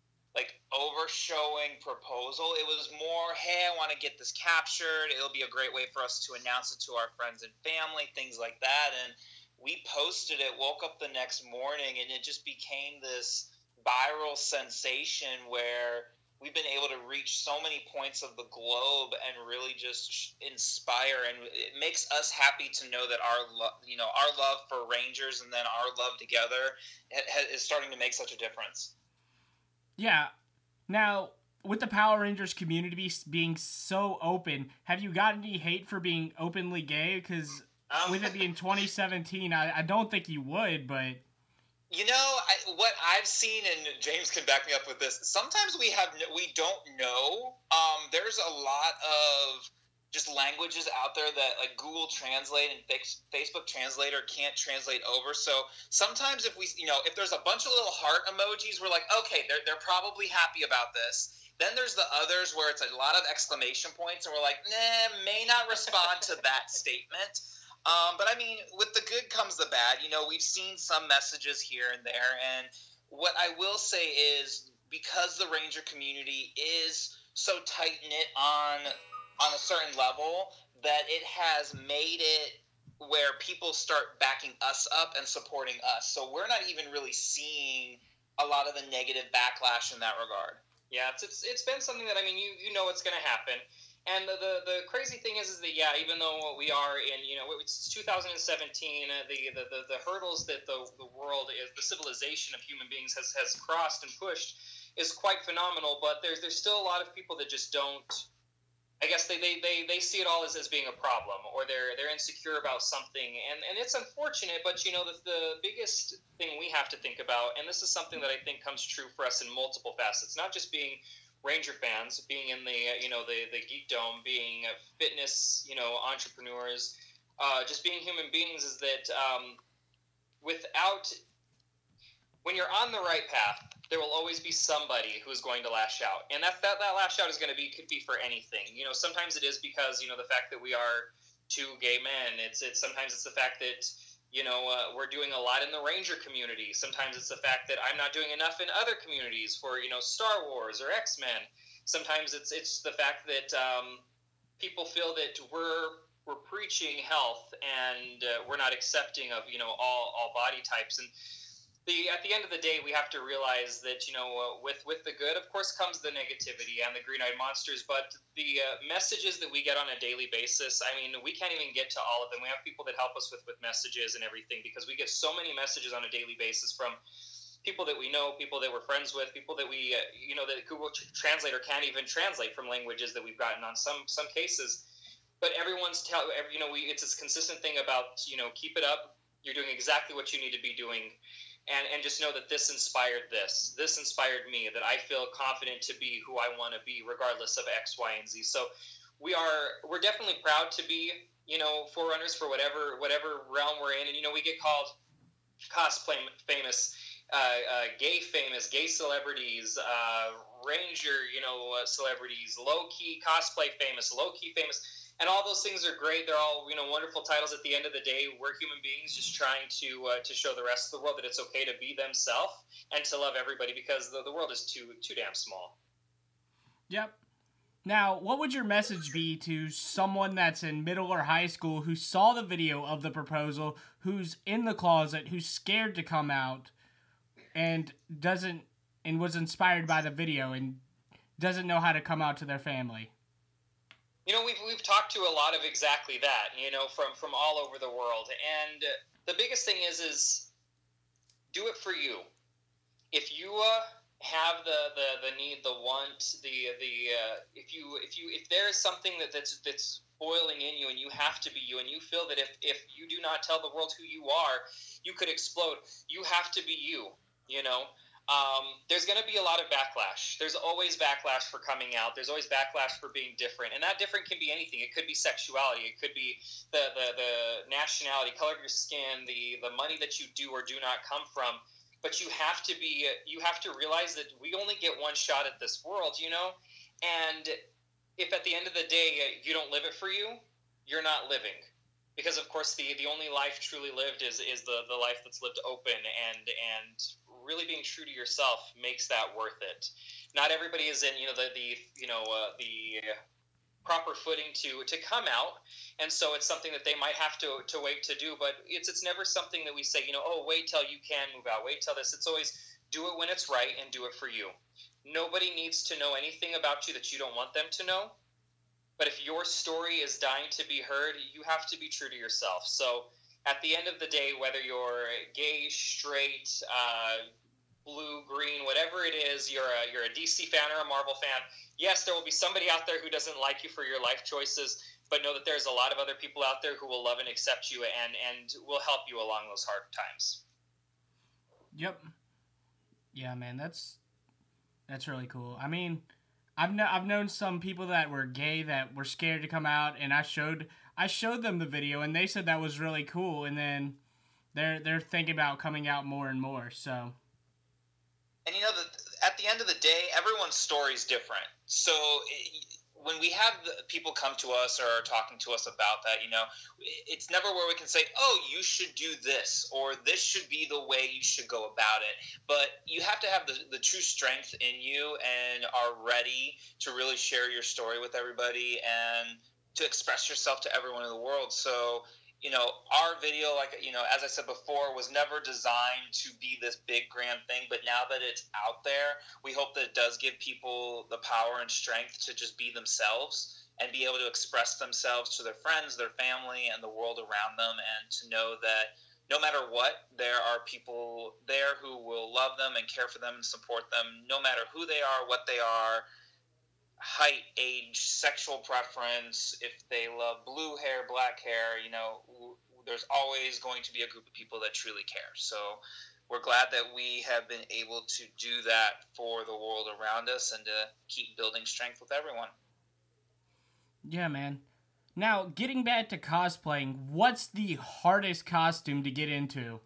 overshowing proposal. It was more, hey, I want to get this captured. It'll be a great way for us to announce it to our friends and family, things like that. And we posted it, woke up the next morning, and it just became this viral sensation where we've been able to reach so many points of the globe and really just inspire. And it makes us happy to know that our love for Rangers and then our love together is starting to make such a difference. Yeah. Now, with the Power Rangers community being so open, have you gotten any hate for being openly gay? Because with it being 2017, I don't think you would, but... What I've seen, and James can back me up with this, sometimes we don't know. There's a lot of just languages out there that Google Translate and Facebook Translator can't translate over. So sometimes if there's a bunch of little heart emojis, we're like, okay, they're probably happy about this. Then there's the others where it's a lot of exclamation points, and we're like, nah, may not respond to that statement. But I mean, with the good comes the bad. We've seen some messages here and there, and what I will say is because the Ranger community is so tight-knit on a certain level, that it has made it where people start backing us up and supporting us. So we're not even really seeing a lot of the negative backlash in that regard. Yeah, it's been something that, I mean, you know what's going to happen. And the crazy thing is that, yeah, even though we are in, it's 2017, the hurdles that the world is, the civilization of human beings has crossed and pushed is quite phenomenal, but there's still a lot of people that just don't, I guess they see it all as being a problem, or they're insecure about something, and it's unfortunate. But the biggest thing we have to think about, and this is something that I think comes true for us in multiple facets, not just being Ranger fans, being in the geekdom, being fitness entrepreneurs, just being human beings, is that when you're on the right path, there will always be somebody who's going to lash out. And that lash out could be for anything. Sometimes it is because, the fact that we are two gay men. Sometimes it's the fact that, we're doing a lot in the Ranger community. Sometimes it's the fact that I'm not doing enough in other communities for, Star Wars or X-Men. Sometimes it's the fact that people feel that we're preaching health and we're not accepting of, all body types. And at the end of the day, we have to realize that, with the good, of course, comes the negativity and the green-eyed monsters. But the messages that we get on a daily basis, I mean, we can't even get to all of them. We have people that help us with messages and everything, because we get so many messages on a daily basis from people that we know, people that we're friends with, people that we, that Google Translator can't even translate from languages that we've gotten on some cases. But it's this consistent thing about, keep it up. You're doing exactly what you need to be doing. And just know that this inspired this. This inspired me, that I feel confident to be who I want to be, regardless of X, Y, and Z. So we're definitely proud to be, Forerunners for whatever realm we're in. And, we get called cosplay famous. gay famous, gay celebrities, ranger, celebrities, low-key cosplay famous, low-key famous, and all those things are great. They're all, wonderful titles. At the end of the day, we're human beings just trying to show the rest of the world that it's okay to be themselves and to love everybody, because the world is too damn small. Yep. Now, what would your message be to someone that's in middle or high school who saw the video of the proposal, who's in the closet, who's scared to come out, and was inspired by the video and doesn't know how to come out to their family? We've talked to a lot of exactly that, from all over the world, and the biggest thing is do it for you. If you have the need, the want, if there is something that's boiling in you and you have to be you, and you feel that if you do not tell the world who you are, you could explode. You have to be you. There's going to be a lot of backlash. There's always backlash for coming out. There's always backlash for being different, and that different can be anything. It could be sexuality. It could be the nationality, color of your skin, the money that you do or do not come from. But you have to realize that we only get one shot at this world, and if at the end of the day you don't live it for you, you're not living. Because of course the only life truly lived is the life that's lived open, and really being true to yourself makes that worth it. Not everybody is in the proper footing to come out, and so it's something that they might have to wait to do, but it's never something that we say, wait till you can move out, wait till this. It's always do it when it's right and do it for you. Nobody needs to know anything about you that you don't want them to know, but if your story is dying to be heard, you have to be true to yourself. So at the end of the day, whether you're gay, straight, blue, green, whatever it is, you're a DC fan or a Marvel fan, yes, there will be somebody out there who doesn't like you for your life choices, but know that there's a lot of other people out there who will love and accept you and will help you along those hard times. Yep. Yeah, man, that's really cool. I mean, I've known some people that were gay that were scared to come out, and I showed them the video, and they said that was really cool, and then they're thinking about coming out more and more. So, and at the end of the day, everyone's story is different. So when we have people come to us or are talking to us about that, it's never where we can say, oh, you should do this, or this should be the way you should go about it. But you have to have the true strength in you and are ready to really share your story with everybody and to express yourself to everyone in the world. So, our video, as I said before, was never designed to be this big grand thing, but now that it's out there, we hope that it does give people the power and strength to just be themselves and be able to express themselves to their friends, their family, and the world around them, and to know that no matter what, there are people there who will love them and care for them and support them, no matter who they are, what they are, height, age, sexual preference, if they love blue hair, black hair, there's always going to be a group of people that truly care. So we're glad that we have been able to do that for the world around us and to keep building strength with everyone. Yeah, man. Now, getting back to cosplaying, what's the hardest costume to get into?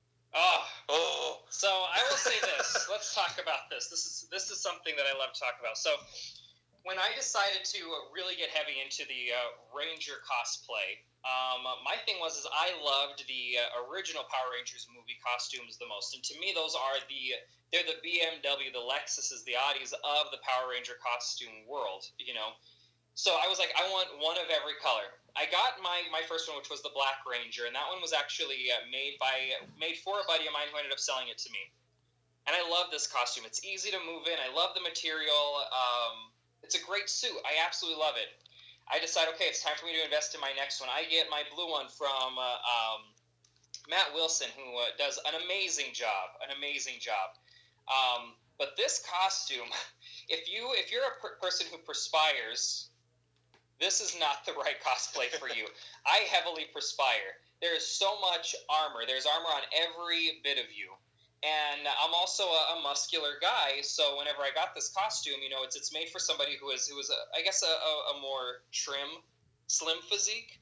Oh. So I will say this. Let's talk about this. This is something that I love to talk about. So when I decided to really get heavy into the Ranger cosplay, my thing was I loved the original Power Rangers movie costumes the most, and to me those are they're the BMW, the Lexuses, the Audis of the Power Ranger costume world, So I was like, I want one of every color. I got my first one, which was the Black Ranger, and that one was actually made for a buddy of mine who ended up selling it to me. And I love this costume. It's easy to move in. I love the material. It's a great suit. I absolutely love it. I decide, okay, it's time for me to invest in my next one. I get my blue one from Matt Wilson, who does an amazing job. But this costume, if you're a person who perspires, this is not the right cosplay for you. I heavily perspire. There is so much armor. There's armor on every bit of you. And I'm also a muscular guy, so whenever I got this costume, it's made for somebody who is I guess a more slim physique.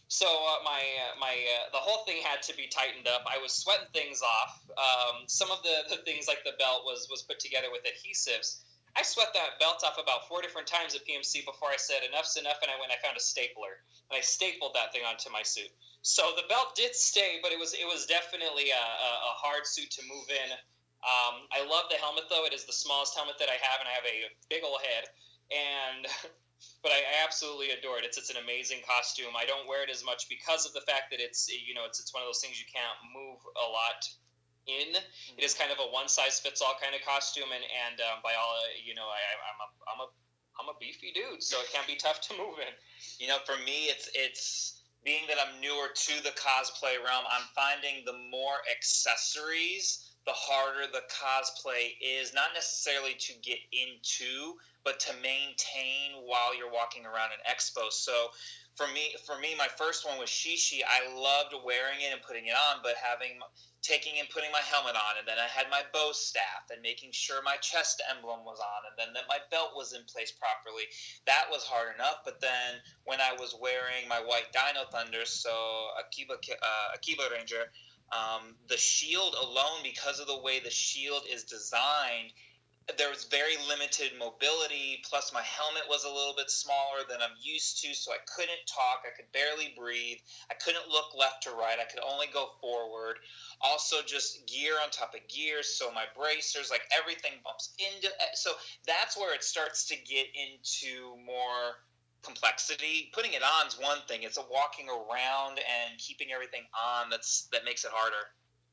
So the whole thing had to be tightened up. I was sweating things off. Some of the things like the belt was put together with adhesives. I sweat that belt off about 4 different times at PMC before I said enough's enough, and I found a stapler and I stapled that thing onto my suit. So the belt did stay, but it was definitely a hard suit to move in. I love the helmet though. It is the smallest helmet that I have, and I have a big old head. And but I absolutely adore it. It's an amazing costume. I don't wear it as much because of the fact that it's one of those things you can't move a lot in. It is kind of a one size fits all kind of costume, and by all I'm a beefy dude, so it can be tough to move in. For me, it's being that I'm newer to the cosplay realm. I'm finding the more accessories, the harder the cosplay is. Not necessarily to get into, but to maintain while you're walking around an expo. So for me, my first one was Shishi. I loved wearing it and putting it on, but taking and putting my helmet on, and then I had my bow staff, and making sure my chest emblem was on, and then that my belt was in place properly. That was hard enough. But then when I was wearing my white Dino Thunder, so Akiba Ranger, the shield alone, because of the way the shield is designed, there was very limited mobility, plus my helmet was a little bit smaller than I'm used to, so I couldn't talk, I could barely breathe, I couldn't look left to right, I could only go forward. Also just gear on top of gear, so my bracers, like everything bumps into, so that's where it starts to get into more complexity. Putting it on is one thing, it's a walking around and keeping everything on that makes it harder.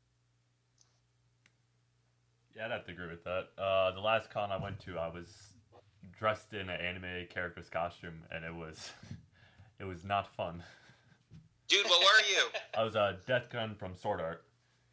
Yeah, I'd have to agree with that. The last con I went to, I was dressed in an anime character's costume, and it was not fun. Dude, what were you? I was a Death Gun from Sword Art.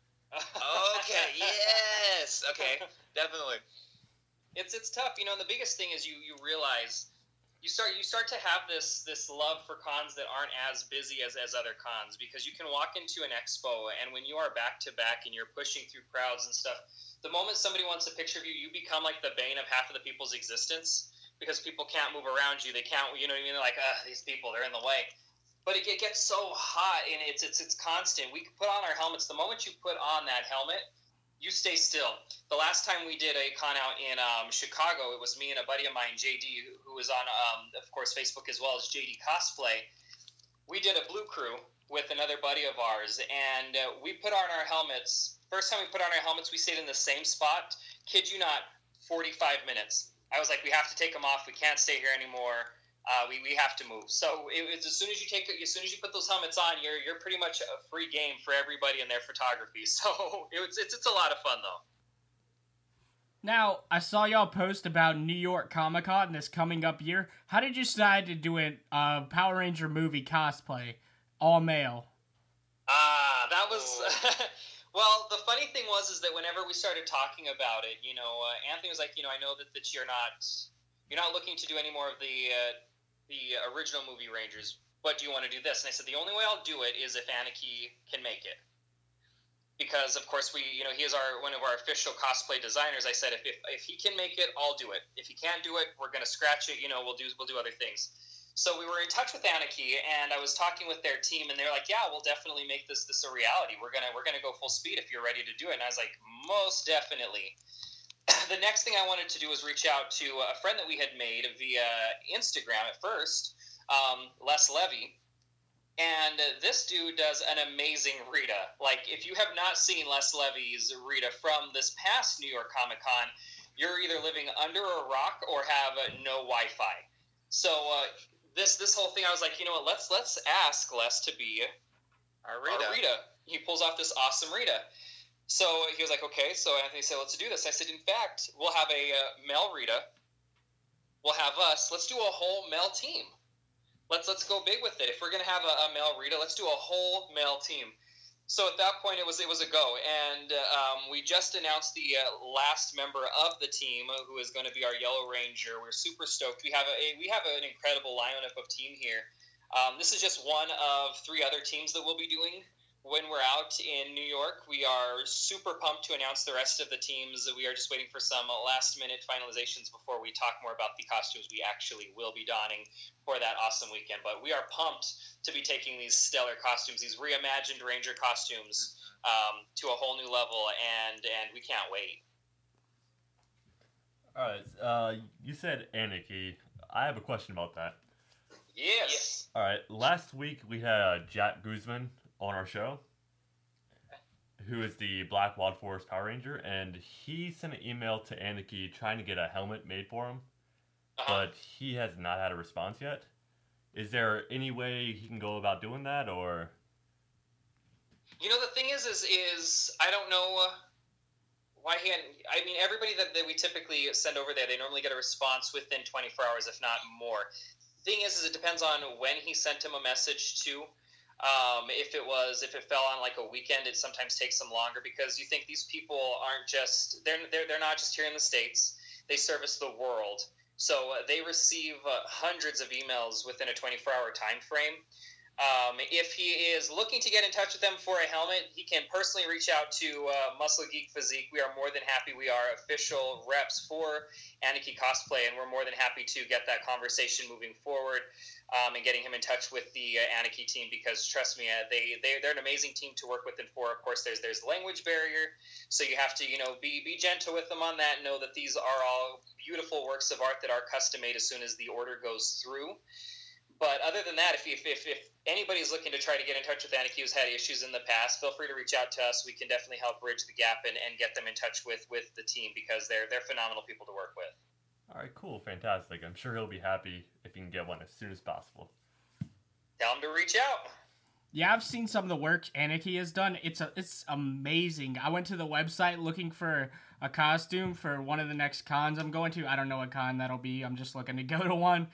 Okay, yes, okay, definitely. It's tough, and the biggest thing is you realize you start to have this love for cons that aren't as busy as other cons, because you can walk into an expo, and when you are back to back and you're pushing through crowds and stuff, the moment somebody wants a picture of you, you become like the bane of half of the people's existence, because people can't move around you. They can't, you know what I mean? They're like, these people, they're in the way. But it gets so hot, and it's constant. We put on our helmets. The moment you put on that helmet, you stay still. The last time we did a con out in Chicago, it was me and a buddy of mine, JD, who was on, of course, Facebook as well as JD Cosplay. We did a Blue Crew with another buddy of ours, and we put on our helmets. First time we put on our helmets, we stayed in the same spot. Kid you not, 45 minutes. I was like, we have to take them off. We can't stay here anymore. We have to move. So it's as soon as you put those helmets on, you're pretty much a free game for everybody in their photography. So it's a lot of fun though. Now, I saw y'all post about New York Comic Con this coming up year. How did you decide to do a Power Ranger movie cosplay, all male? That was. Well, the funny thing was that whenever we started talking about it, Anthony was like, I know that you're not looking to do any more of the original movie Rangers, but do you want to do this? And I said, the only way I'll do it is if Aniki can make it. Because, of course, he is one of our official cosplay designers. I said, if he can make it, I'll do it. If he can't do it, we're going to scratch it. We'll do other things. So we were in touch with Aniki, and I was talking with their team, and they're like, yeah, we'll definitely make this a reality. We're gonna go full speed if you're ready to do it. And I was like, most definitely. The next thing I wanted to do was reach out to a friend that we had made via Instagram at first, Les Levy. And this dude does an amazing Rita. Like, if you have not seen Les Levy's Rita from this past New York Comic Con, you're either living under a rock or have no Wi-Fi. So this whole thing, I was like, you know what, let's ask Les to be our Rita. He pulls off this awesome Rita. So he was like, okay. So Anthony said, let's do this. I said, in fact, we'll have a male Rita. We'll have us. Let's do a whole male team. Let's go big with it. If we're gonna have a male Rita, let's do a whole male team. So at that point, it was a go, and we just announced the last member of the team, who is going to be our Yellow Ranger. We're super stoked. We have an incredible lineup of team here. This is just one of 3 other teams that we'll be doing. when we're out in New York. We are super pumped to announce the rest of the teams. We are just waiting for some last-minute finalizations before we talk more about the costumes we actually will be donning for that awesome weekend. But we are pumped to be taking these stellar costumes, these reimagined Ranger costumes, to a whole new level, and we can't wait. All right, you said Anarchy. I have a question about that. Yes. All right, last week we had Jack Guzman on our show, who is the Black Wild Forest Power Ranger, and he sent an email to Anarchy trying to get a helmet made for him, but he has not had a response yet. Is there any way he can go about doing that, or? You know, the thing is I don't know why he hadn't. I mean, everybody that we typically send over there, they normally get a response within 24 hours, if not more. The thing is it depends on when he sent him a message to. If it fell on like a weekend, it sometimes takes them longer, because you think these people aren't just they're not just here in the States. They service the world, so they receive hundreds of emails within a 24-hour time frame. If he is looking to get in touch with them for a helmet, he can personally reach out to Muscle Geek Physique. We are more than happy. We are official reps for Anarchy Cosplay, and we're more than happy to get that conversation moving forward, and getting him in touch with the Anarchy team, because trust me, they're an amazing team to work with and for. Of course, there's language barrier, so you have to be gentle with them on that. Know that these are all beautiful works of art that are custom made as soon as the order goes through. But other than that, if anybody's looking to try to get in touch with Anarchy who's had issues in the past, feel free to reach out to us. We can definitely help bridge the gap and get them in touch with the team, because they're phenomenal people to work with. All right, cool, fantastic. I'm sure he'll be happy if he can get one as soon as possible. Tell him to reach out. Yeah, I've seen some of the work Anarchy has done. It's amazing. I went to the website looking for a costume for one of the next cons I'm going to. I don't know what con that'll be. I'm just looking to go to one.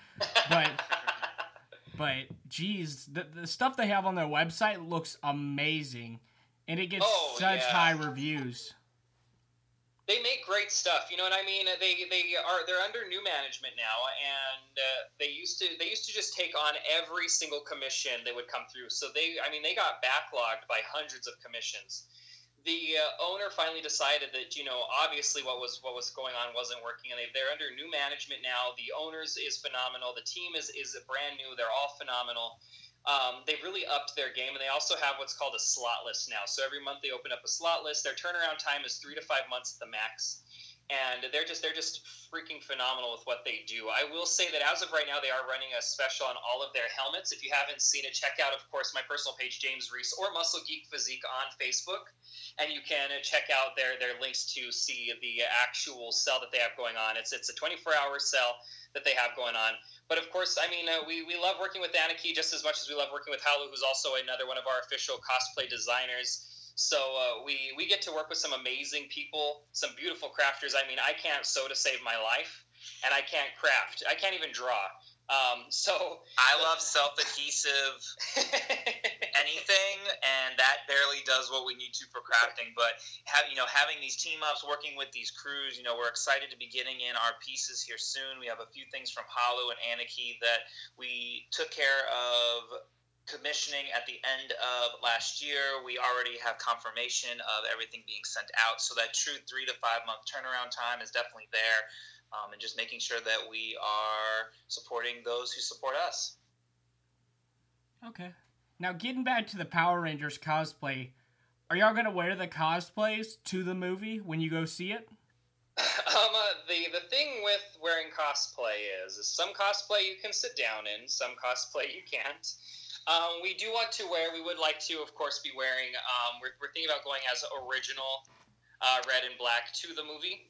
But geez, the stuff they have on their website looks amazing, and it gets such high reviews. They make great stuff, you know what I mean? They're under new management now, and they used to just take on every single commission that would come through. So they got backlogged by hundreds of commissions. The owner finally decided that, obviously what was going on wasn't working, and they're under new management now. The owners is phenomenal. The team is brand new. They're all phenomenal. They've really upped their game, and they also have what's called a slot list now. So every month they open up a slot list. Their turnaround time is 3 to 5 months at the max, and they're just freaking phenomenal with what they do. I will say that as of right now, they are running a special on all of their helmets. If you haven't seen it, check out, of course, my personal page, James Reese, or Muscle Geek Physique on Facebook, and you can check out their links to see the actual sale that they have going on. It's a 24-hour sale that they have going on. But of course, we love working with Anarchy just as much as we love working with Halu, who's also another one of our official cosplay designers. So we get to work with some amazing people, some beautiful crafters. I can't sew to save my life, and I can't craft. I can't even draw. So I love self-adhesive anything, and that barely does what we need to for crafting. But having these team ups, working with these crews, we're excited to be getting in our pieces here soon. We have a few things from Halu and Anarchy that we took care of commissioning at the end of last year. We already have confirmation of everything being sent out, so that true 3 to 5 month turnaround time is definitely there, and just making sure that we are supporting those who support us. Okay. Now, getting back to the Power Rangers cosplay, are y'all going to wear the cosplays to the movie when you go see it? The thing with wearing cosplay is some cosplay you can sit down in, some cosplay you can't. We do want to wear, we would like to, of course, be wearing, we're thinking about going as original red and black to the movie.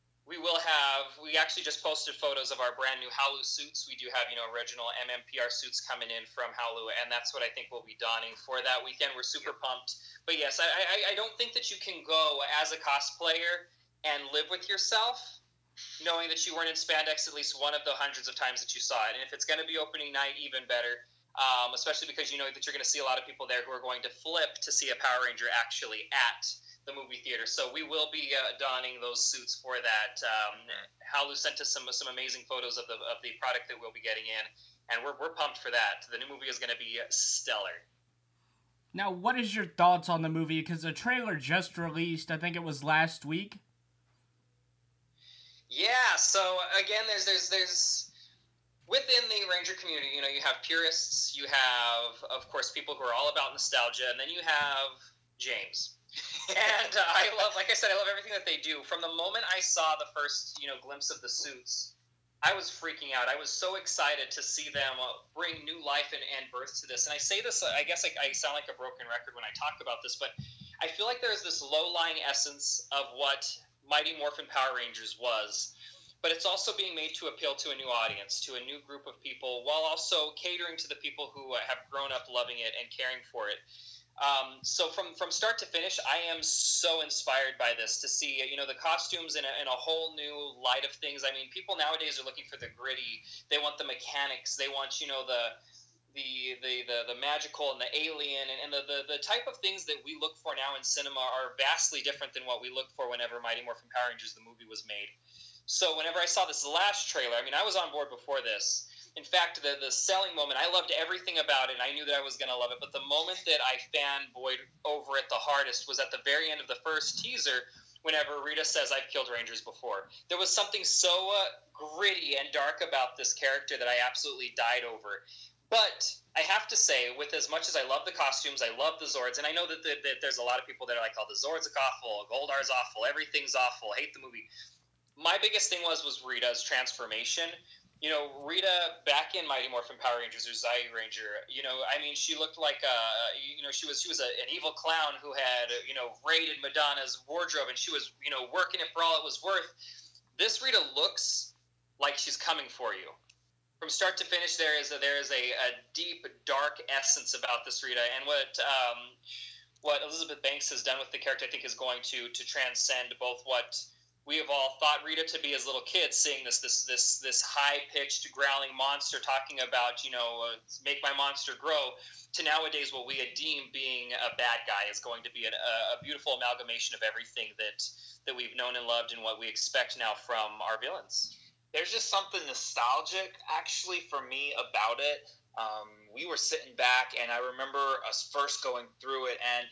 We actually just posted photos of our brand new Halu suits. We do have, original MMPR suits coming in from Halu, and that's what I think we'll be donning for that weekend. We're super pumped. But yes, I don't think that you can go as a cosplayer and live with yourself knowing that you weren't in spandex at least one of the hundreds of times that you saw it. And if it's going to be opening night, even better, especially because you know that you're going to see a lot of people there who are going to flip to see a Power Ranger actually at the movie theater. So we will be donning those suits for that. Halu sent us some amazing photos of the product that we'll be getting in, and we're pumped for that. The new movie is going to be stellar. Now, what is your thoughts on the movie? Because the trailer just released, I think it was last week. Yeah, so again, there's within the Ranger community, you know, you have purists, you have, of course, people who are all about nostalgia, and then you have James. And I love, like I said, I love everything that they do. From the moment I saw the first, you know, glimpse of the suits, I was freaking out. I was so excited to see them bring new life and birth to this. And I say this, I guess I sound like a broken record when I talk about this, but I feel like there's this low-lying essence of what Mighty Morphin Power Rangers was, but it's also being made to appeal to a new audience, to a new group of people, while also catering to the people who have grown up loving it and caring for it. So from start to finish, I am so inspired by this to see, you know, the costumes in a whole new light of things. I mean, people nowadays are looking for the gritty. They want the mechanics. They want, you know, the magical and the alien and the type of things that we look for now in cinema are vastly different than what we looked for whenever Mighty Morphin Power Rangers the movie was made. So whenever I saw this last trailer, I mean, I was on board before this. In fact, the selling moment, I loved everything about it, and I knew that I was going to love it. But the moment that I fanboyed over it the hardest was at the very end of the first teaser, whenever Rita says, "I've killed Rangers before." There was something so gritty and dark about this character that I absolutely died over. But I have to say, with as much as I love the costumes, I love the Zords, and I know that there's a lot of people that are like, "Oh, the Zords are awful, Goldar's awful, everything's awful, hate the movie." My biggest thing was Rita's transformation. You know, Rita back in Mighty Morphin Power Rangers or Zai Ranger, you know, I mean, she looked like you know, she was an evil clown who had, you know, raided Madonna's wardrobe, and she was, you know, working it for all it was worth. This Rita looks like she's coming for you. From start to finish, there is a deep, dark essence about this Rita, and what Elizabeth Banks has done with the character, I think, is going to transcend both what we have all thought Rita to be as little kids, seeing this high-pitched, growling monster talking about, you know, make my monster grow, to nowadays what we deem being a bad guy is going to be a beautiful amalgamation of everything that we've known and loved and what we expect now from our villains. There's just something nostalgic, actually, for me about it. We were sitting back, and I remember us first going through it, and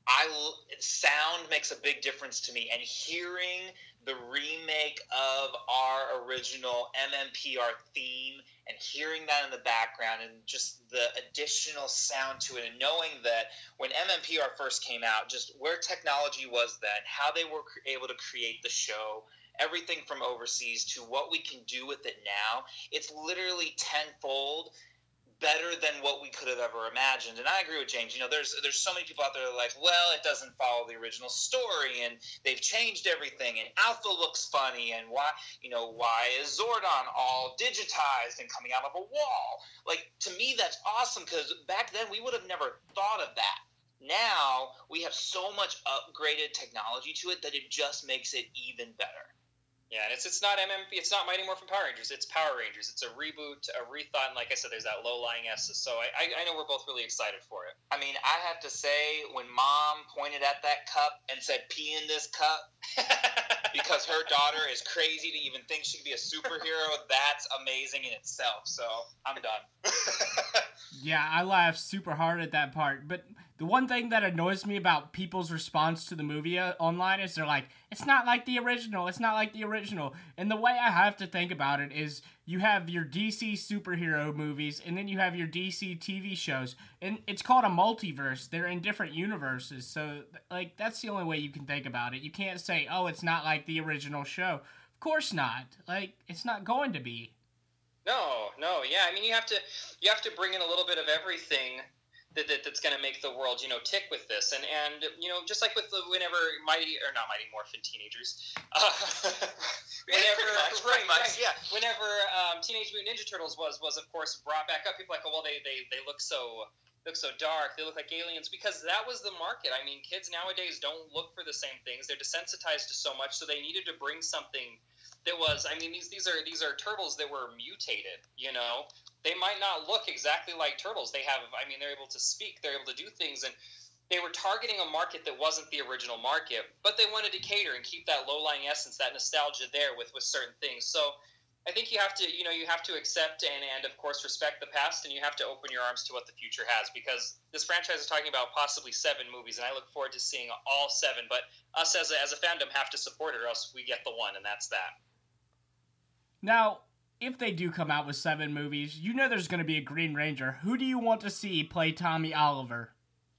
sound makes a big difference to me, and hearing the remake of our original MMPR theme and hearing that in the background and just the additional sound to it, and knowing that when MMPR first came out, just where technology was then, how they were able to create the show, everything from overseas to what we can do with it now, it's literally tenfold better than what we could have ever imagined. And I agree with James. You know, there's so many people out there that are like, well, it doesn't follow the original story, and they've changed everything, and Alpha looks funny, and why is Zordon all digitized and coming out of a wall? Like, to me, that's awesome, because back then we would have never thought of that. Now we have so much upgraded technology to it that it just makes it even better. Yeah, and it's not it's not Mighty Morphin Power Rangers, it's Power Rangers. It's a reboot, a rethought, and like I said, there's that low-lying essence. So I know we're both really excited for it. I mean, I have to say, when Mom pointed at that cup and said, "Pee in this cup," because her daughter is crazy to even think she could be a superhero, that's amazing in itself. So I'm done. Yeah, I laughed super hard at that part. But the one thing that annoys me about people's response to the movie online is they're like, it's not like the original, it's not like the original. And the way I have to think about it is you have your DC superhero movies, and then you have your DC TV shows. And it's called a multiverse. They're in different universes. So, like, that's the only way you can think about it. You can't say, oh, it's not like the original show. Of course not. Like, it's not going to be. No, yeah. I mean, you have to bring in a little bit of everything that's going to make the world, you know, tick with this, and you know, just like with whenever Mighty Morphin Teenagers, whenever Teenage Mutant Ninja Turtles was of course brought back up, people are like, oh, well, they look so dark, they look like aliens, because that was the market. I mean, kids nowadays don't look for the same things. They're desensitized to so much, so they needed to bring something that was, I mean, these are turtles that were mutated, you know. They might not look exactly like turtles. They're able to speak, they're able to do things, and they were targeting a market that wasn't the original market, but they wanted to cater and keep that low-lying essence, that nostalgia there with certain things. So I think you have to accept and of course respect the past, and you have to open your arms to what the future has, because this franchise is talking about possibly 7 movies, and I look forward to seeing all 7. But us as a fandom have to support it, or else we get the one, and that's that. Now, if they do come out with 7 movies, you know there's going to be a Green Ranger. Who do you want to see play Tommy Oliver?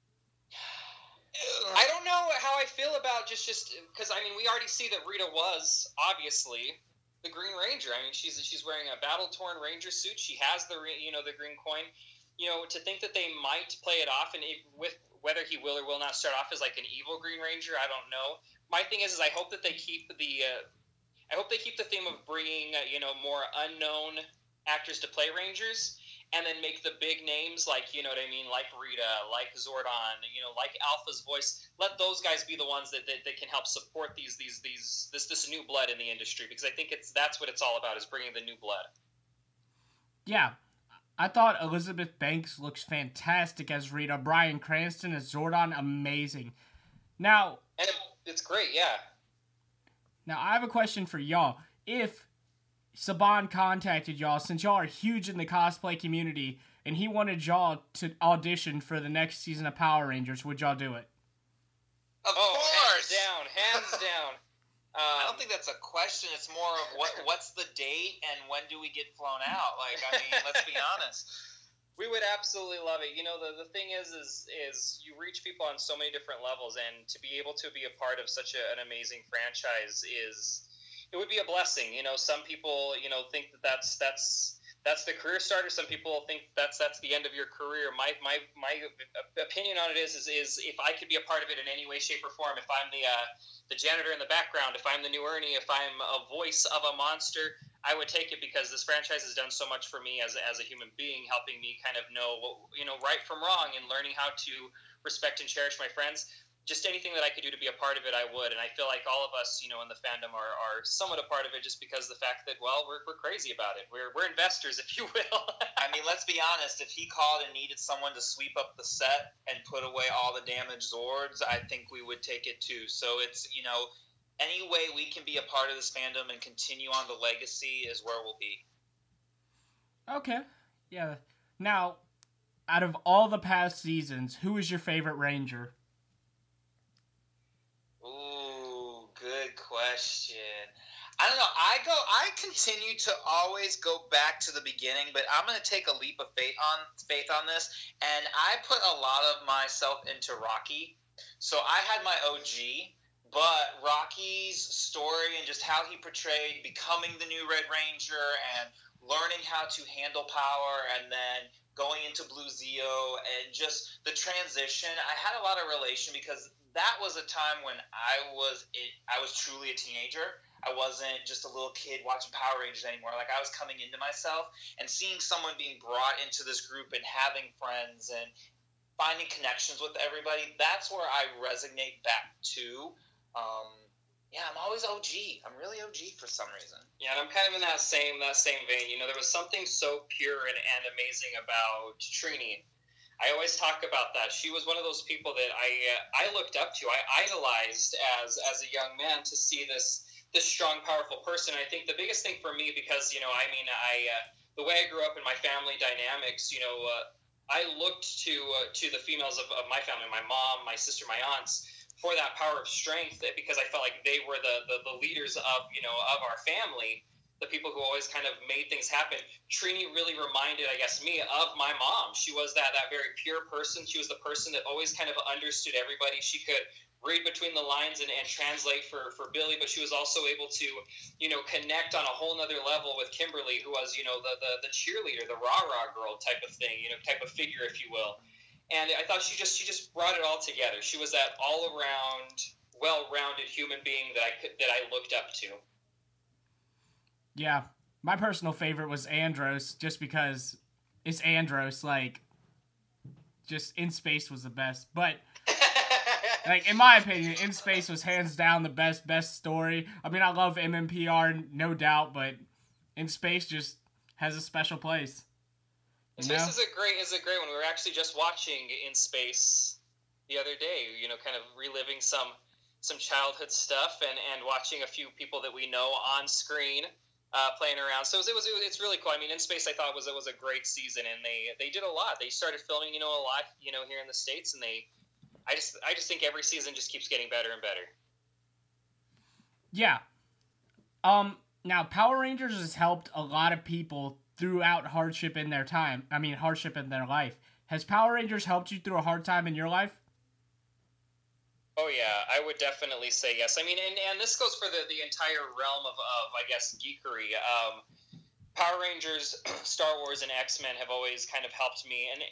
I don't know how I feel about just because I mean we already see that Rita was obviously the Green Ranger. I mean she's wearing a battle-torn Ranger suit. She has the green coin. To think that they might play it off, and with whether he will or will not start off as like an evil Green Ranger, I don't know. My thing is I hope that they keep the theme of bringing more unknown actors to play Rangers, and then make the big names like like Rita, like Zordon, like Alpha's voice. Let those guys be the ones that can help support this new blood in the industry, because I think that's what it's all about, is bringing the new blood. Yeah, I thought Elizabeth Banks looks fantastic as Rita. Bryan Cranston as Zordon, amazing. Now, and it's great, yeah. Now I have a question for y'all. If Saban contacted y'all, since y'all are huge in the cosplay community, and he wanted y'all to audition for the next season of Power Rangers, would y'all do it? Of course! Hands down. I don't think that's a question. It's more of what's the date and when do we get flown out? Like, I mean, let's be honest. We would absolutely love it. The thing is you reach people on so many different levels, and to be able to be a part of such an amazing franchise it would be a blessing. Some people, think that's the career starter. Some people think that's the end of your career. My opinion on it is if I could be a part of it in any way, shape, or form, if I'm the janitor in the background, if I'm the new Ernie, if I'm a voice of a monster, I would take it, because this franchise has done so much for me as a human being, helping me kind of know right from wrong, and learning how to respect and cherish my friends. Just anything that I could do to be a part of it, I would. And I feel like all of us, in the fandom are somewhat a part of it, just because the fact that, well, we're crazy about it. We're investors, if you will. I mean, let's be honest. If he called and needed someone to sweep up the set and put away all the damaged Zords, I think we would take it too. So it's, any way we can be a part of this fandom and continue on the legacy is where we'll be. Okay. Yeah. Now, out of all the past seasons, who is your favorite Ranger? Ooh, good question. I don't know. I continue to always go back to the beginning, but I'm going to take a leap of faith on this, and I put a lot of myself into Rocky. So I had my OG, but Rocky's story and just how he portrayed becoming the new Red Ranger and learning how to handle power, and then going into Blue Zeo, and just the transition. I had a lot of relation, because that was a time when I was truly a teenager. I wasn't just a little kid watching Power Rangers anymore. Like, I was coming into myself, and seeing someone being brought into this group and having friends and finding connections with everybody, that's where I resonate back to. Yeah, I'm always OG. I'm really OG for some reason. Yeah, and I'm kind of in that same vein. There was something so pure and amazing about Trini. I always talk about that. She was one of those people that I looked up to. I idolized as a young man to see this strong, powerful person. I think the biggest thing for me, because the way I grew up in my family dynamics, I looked to the females of my family, my mom, my sister, my aunts, for that power of strength, because I felt like they were the leaders of our family, the people who always kind of made things happen. Trini really reminded, I guess, me of my mom. She was that very pure person. She was the person that always kind of understood everybody. She could read between the lines and translate for Billy, but she was also able to, connect on a whole nother level with Kimberly, who was, the cheerleader, the rah-rah girl type of thing, type of figure, if you will. And I thought she just brought it all together. She was that all-around, well-rounded human being that I looked up to. Yeah, my personal favorite was Andros, just because it's Andros. Like, just In Space was the best. But, like, in my opinion, In Space was hands down the best story. I mean, I love MMPR, no doubt, but In Space just has a special place. Space is a great one. We were actually just watching In Space the other day, kind of reliving some childhood stuff and watching a few people that we know on screen playing around. So it's really cool. I mean, In Space I thought it was a great season, and they did a lot. They started filming, a lot, here in the States, and I just think every season just keeps getting better and better. Yeah. Now Power Rangers has helped a lot of people throughout hardship in their life. Has Power Rangers helped you through a hard time in your life? Oh yeah, I would definitely say yes. I mean, and this goes for the entire realm of I guess geekery. Power Rangers, Star Wars, and X-Men have always kind of helped me. And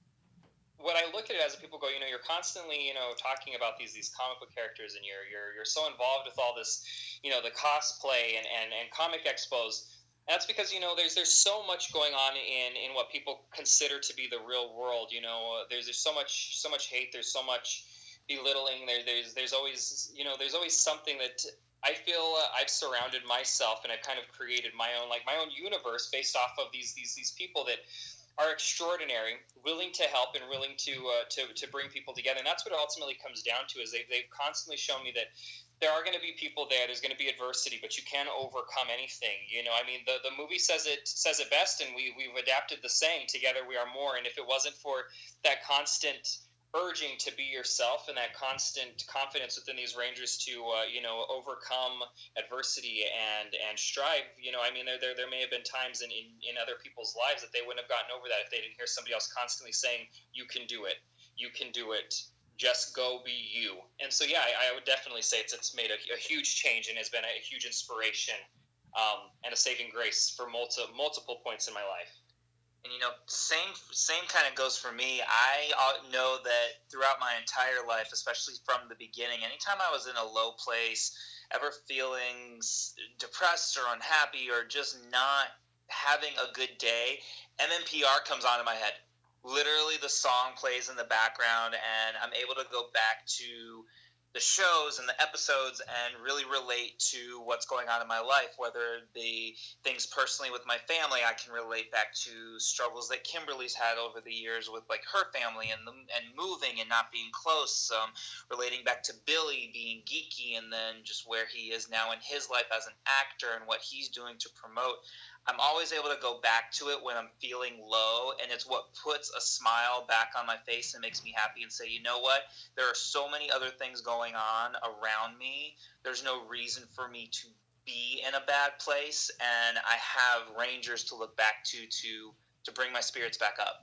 what I look at it as, people go, you're constantly, talking about these comic book characters, and you're so involved with all this, the cosplay and comic expos. That's because there's so much going on in what people consider to be the real world. There's so much hate. There's so much belittling. There's always something that I feel I've surrounded myself, and I've kind of created my own universe based off of these people that are extraordinary, willing to help, and willing to bring people together. And that's what it ultimately comes down to. Is they've constantly shown me that there are going to be people there. There's going to be adversity, but you can overcome anything. I mean, the movie says it best, and we've adapted the saying, "Together we are more." And if it wasn't for that constant urging to be yourself and that constant confidence within these Rangers to overcome adversity and strive, I mean, there may have been times in other people's lives that they wouldn't have gotten over that if they didn't hear somebody else constantly saying, "You can do it, you can do it, just go be you." And so yeah, I would definitely say it's made a huge change and has been a huge inspiration and a saving grace for multiple points in my life. And same kind of goes for me. I know that throughout my entire life, especially from the beginning, anytime I was in a low place, ever feeling depressed or unhappy or just not having a good day, MMPR comes onto my head. Literally, the song plays in the background, and I'm able to go back to the shows and the episodes and really relate to what's going on in my life, whether the things personally with my family. I can relate back to struggles that Kimberly's had over the years with her family and moving and not being close, relating back to Billy being geeky and then just where he is now in his life as an actor and what he's doing to promote. I'm always able to go back to it when I'm feeling low, and it's what puts a smile back on my face and makes me happy and say, you know what? There are so many other things going on around me. There's no reason for me to be in a bad place, and I have Rangers to look back to bring my spirits back up.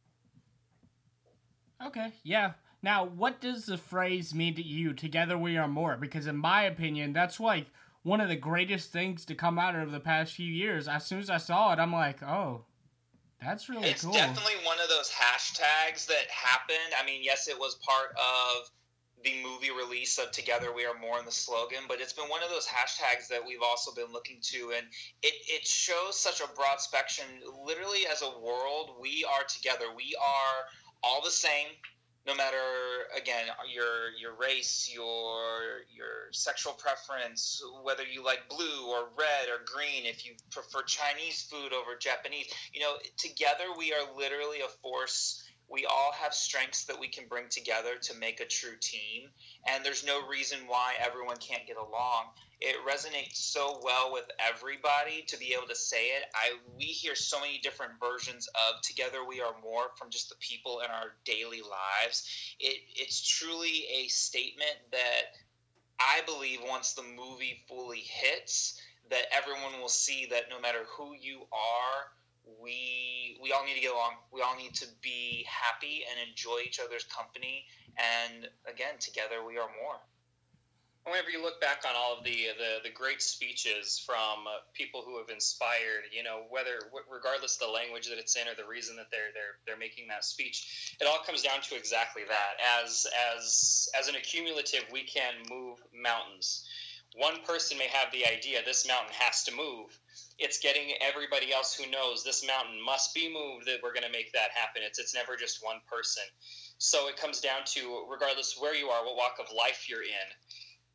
Okay, yeah. Now, what does the phrase mean to you, "Together we are more"? Because in my opinion, that's one of the greatest things to come out of the past few years. As soon as I saw it, I'm like, oh, that's really cool. It's definitely one of those hashtags that happened. I mean, yes, it was part of the movie release of Together We Are More in the slogan, but it's been one of those hashtags that we've also been looking to, and it shows such a broad spectrum. Literally, as a world, we are together. We are all the same. No matter, again, your race, your sexual preference, whether you like blue or red or green, if you prefer Chinese food over Japanese, together we are literally a force. We all have strengths that we can bring together to make a true team, and there's no reason why everyone can't get along. It resonates so well with everybody to be able to say it. We hear so many different versions of "Together We Are More" from just the people in our daily lives. It's truly a statement that I believe once the movie fully hits, that everyone will see that no matter who you are, we all need to get along. We all need to be happy and enjoy each other's company. And again, together we are more. Whenever you look back on all of the great speeches from people who have inspired, regardless of the language that it's in or the reason that they're making that speech, it all comes down to exactly that. As an accumulative, we can move mountains. One person may have the idea this mountain has to move. It's getting everybody else who knows this mountain must be moved that we're going to make that happen. It's never just one person. So it comes down to, regardless where you are, what walk of life you're in,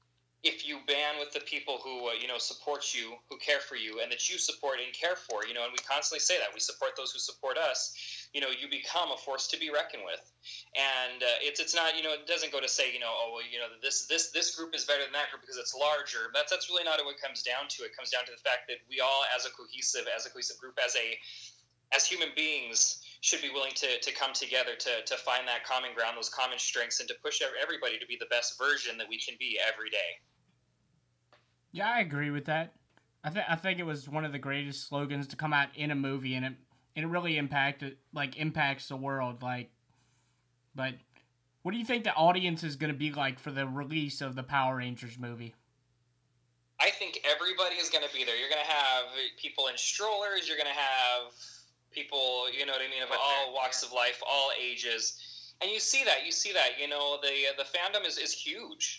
if you band with the people who support you, who care for you, and that you support and care for, and we constantly say that we support those who support us, you become a force to be reckoned with. And it's not, it doesn't go to say, this group is better than that group because it's larger. That's really not what it comes down to. It comes down to the fact that we all, as a cohesive group, as human beings, should be willing to come together to find that common ground, those common strengths, and to push everybody to be the best version that we can be every day. Yeah, I agree with that. I think it was one of the greatest slogans to come out in a movie, and it really impacts the world. But what do you think the audience is going to be like for the release of the Power Rangers movie? I think everybody is going to be there. You're going to have people in strollers. You're going to have people, of all walks of life, all ages. And you see that. The fandom is huge.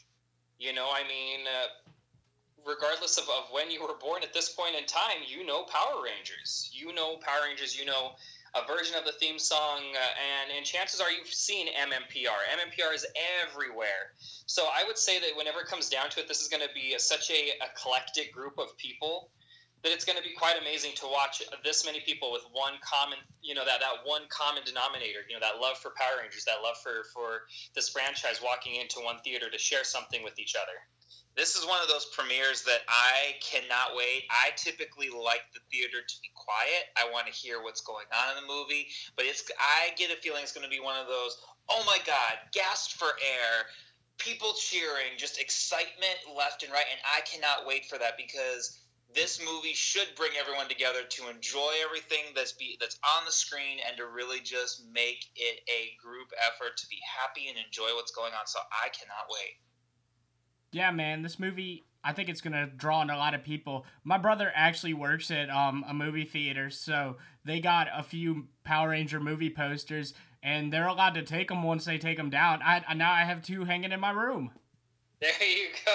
Regardless of when you were born at this point in time, Power Rangers. Power Rangers, a version of the theme song, and chances are you've seen MMPR. MMPR is everywhere. So I would say that whenever it comes down to it, this is going to be such a eclectic group of people that it's going to be quite amazing to watch this many people with one common, that one common denominator, that love for Power Rangers, that love for this franchise, walking into one theater to share something with each other. This is one of those premieres that I cannot wait. I typically like the theater to be quiet. I want to hear what's going on in the movie. But I get a feeling it's going to be one of those, oh my God, gasped for air, people cheering, just excitement left and right. And I cannot wait for that because this movie should bring everyone together to enjoy everything that's on the screen and to really just make it a group effort to be happy and enjoy what's going on. So I cannot wait. Yeah, man, this movie, I think it's going to draw in a lot of people. My brother actually works at a movie theater, so they got a few Power Ranger movie posters, and they're allowed to take them once they take them down. Now I have 2 hanging in my room. There you go.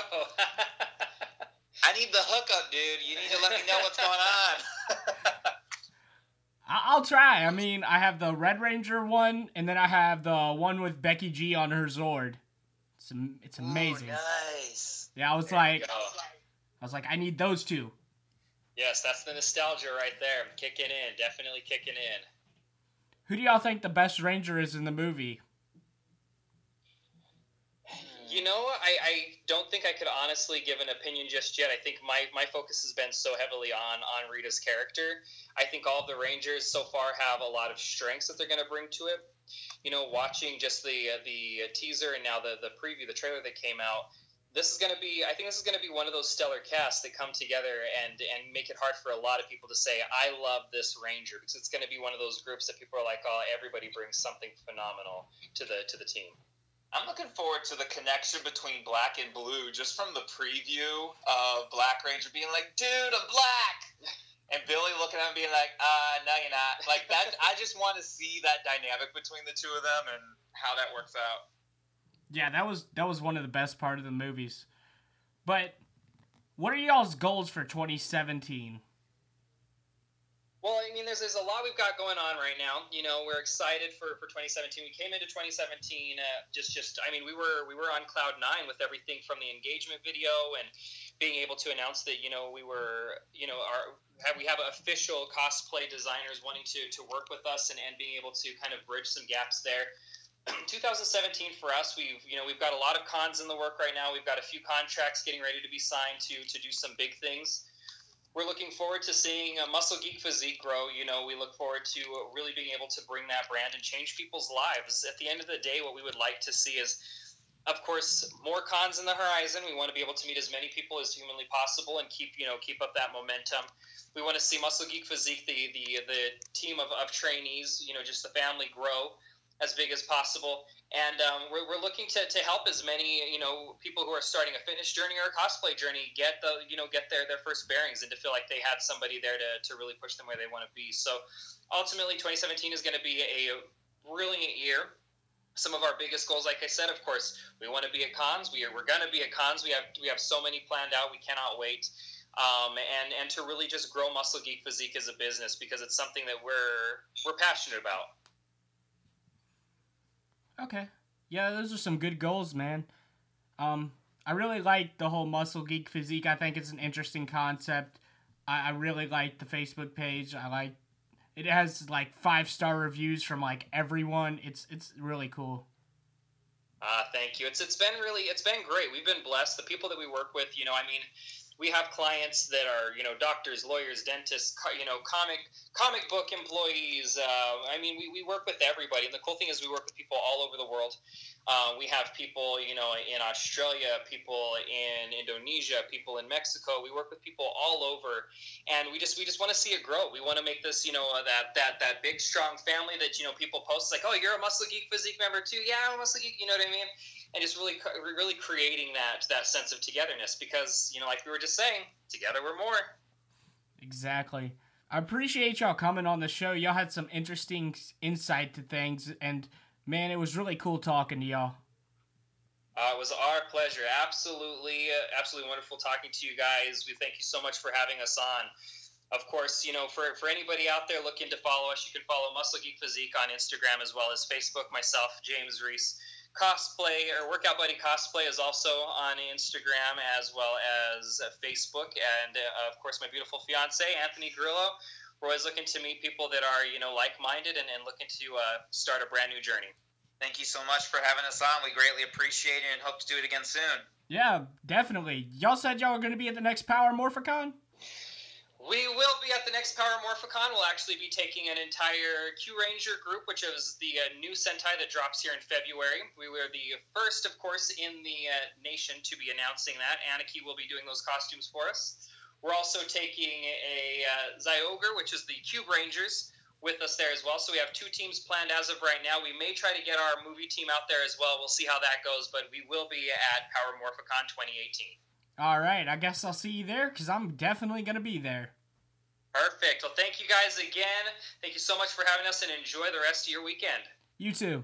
I need the hookup, dude. You need to let me know what's going on. I'll try. I mean, I have the Red Ranger one, and then I have the one with Becky G on her Zord. It's amazing. Ooh, nice. Yeah, I was like, I need those 2. Yes, that's the nostalgia right there. Kicking in, definitely kicking in. Who do y'all think the best Ranger is in the movie? I don't think I could honestly give an opinion just yet. I think my focus has been so heavily on Rita's character. I think all of the Rangers so far have a lot of strengths that they're going to bring to it. Watching just the teaser and now the preview, the trailer that came out, I think this is going to be one of those stellar casts that come together and make it hard for a lot of people to say, I love this Ranger, because it's going to be one of those groups that people are like, oh, everybody brings something phenomenal to the team. I'm looking forward to the connection between Black and Blue just from the preview of Black Ranger being like, dude, I'm black. And Billy looking at him being like, no, you're not. Like that. I just want to see that dynamic between the two of them and how that works out. Yeah, that was one of the best part of the movies. But what are y'all's goals for 2017? Well, I mean, there's a lot we've got going on right now. We're excited for 2017. We came into 2017 we were on cloud 9 with everything from the engagement video and being able to announce that we have official cosplay designers wanting to work with us and being able to kind of bridge some gaps there. 2017 for us, we've got a lot of cons in the work right now. We've got a few contracts getting ready to be signed to do some big things. We're looking forward to seeing Muscle Geek Physique grow. We look forward to really being able to bring that brand and change people's lives. At the end of the day, what we would like to see is, of course, more cons in the horizon. We want to be able to meet as many people as humanly possible and keep up that momentum. We want to see Muscle Geek Physique, the team of trainees, just the family grow as big as possible. And we're looking to help as many people who are starting a fitness journey or a cosplay journey get their first bearings and to feel like they had somebody there to really push them where they want to be. So ultimately 2017 is going to be a brilliant year. Some of our biggest goals, like I said, of course, we want to be at cons. We're going to be at cons. We have so many planned out. We cannot wait. And to really just grow Muscle Geek Physique as a business, because it's something that we're passionate about. Okay. Yeah, those are some good goals, man. I I really like the whole Muscle Geek physique. I think it's an interesting concept. I really like the Facebook page. It has like 5-star reviews from like everyone. It's really cool. Thank you. It's been great. We've been blessed. The people that we work with, we have clients that are, doctors, lawyers, dentists, comic book employees. We work with everybody. And the cool thing is we work with people all over the world. We have people, in Australia, people in Indonesia, people in Mexico. We work with people all over, and we just want to see it grow. We want to make this, that big strong family that people post like, oh, you're a Muscle Geek Physique member too. Yeah, I'm a Muscle Geek. You know what I mean? And just really creating that sense of togetherness because like we were just saying, together we're more. Exactly. I appreciate y'all coming on the show. Y'all had some interesting insight to things, and man, it was really cool talking to y'all. It was our pleasure. Absolutely wonderful talking to you guys. We thank you so much for having us on. Of course, for anybody out there looking to follow us, you can follow Muscle Geek Physique on Instagram as well as Facebook. Myself, James Reese. Cosplay or Workout Buddy Cosplay is also on Instagram as well as Facebook. And, of course, my beautiful fiance, Anthony Grillo. We're always looking to meet people that are, like-minded and looking to start a brand new journey. Thank you so much for having us on. We greatly appreciate it and hope to do it again soon. Yeah, definitely. Y'all said y'all were going to be at the next Power Morphicon? We will be at the next Power Morphicon. We'll actually be taking an entire Q Ranger group, which is the new Sentai that drops here in February. We were the first, of course, in the nation to be announcing that. Anarchy will be doing those costumes for us. We're also taking a Zyogre, which is the Cube Rangers, with us there as well. So we have 2 teams planned as of right now. We may try to get our movie team out there as well. We'll see how that goes, but we will be at Power Morphicon 2018. All right, I guess I'll see you there because I'm definitely going to be there. Perfect. Well, thank you guys again. Thank you so much for having us, and enjoy the rest of your weekend. You too.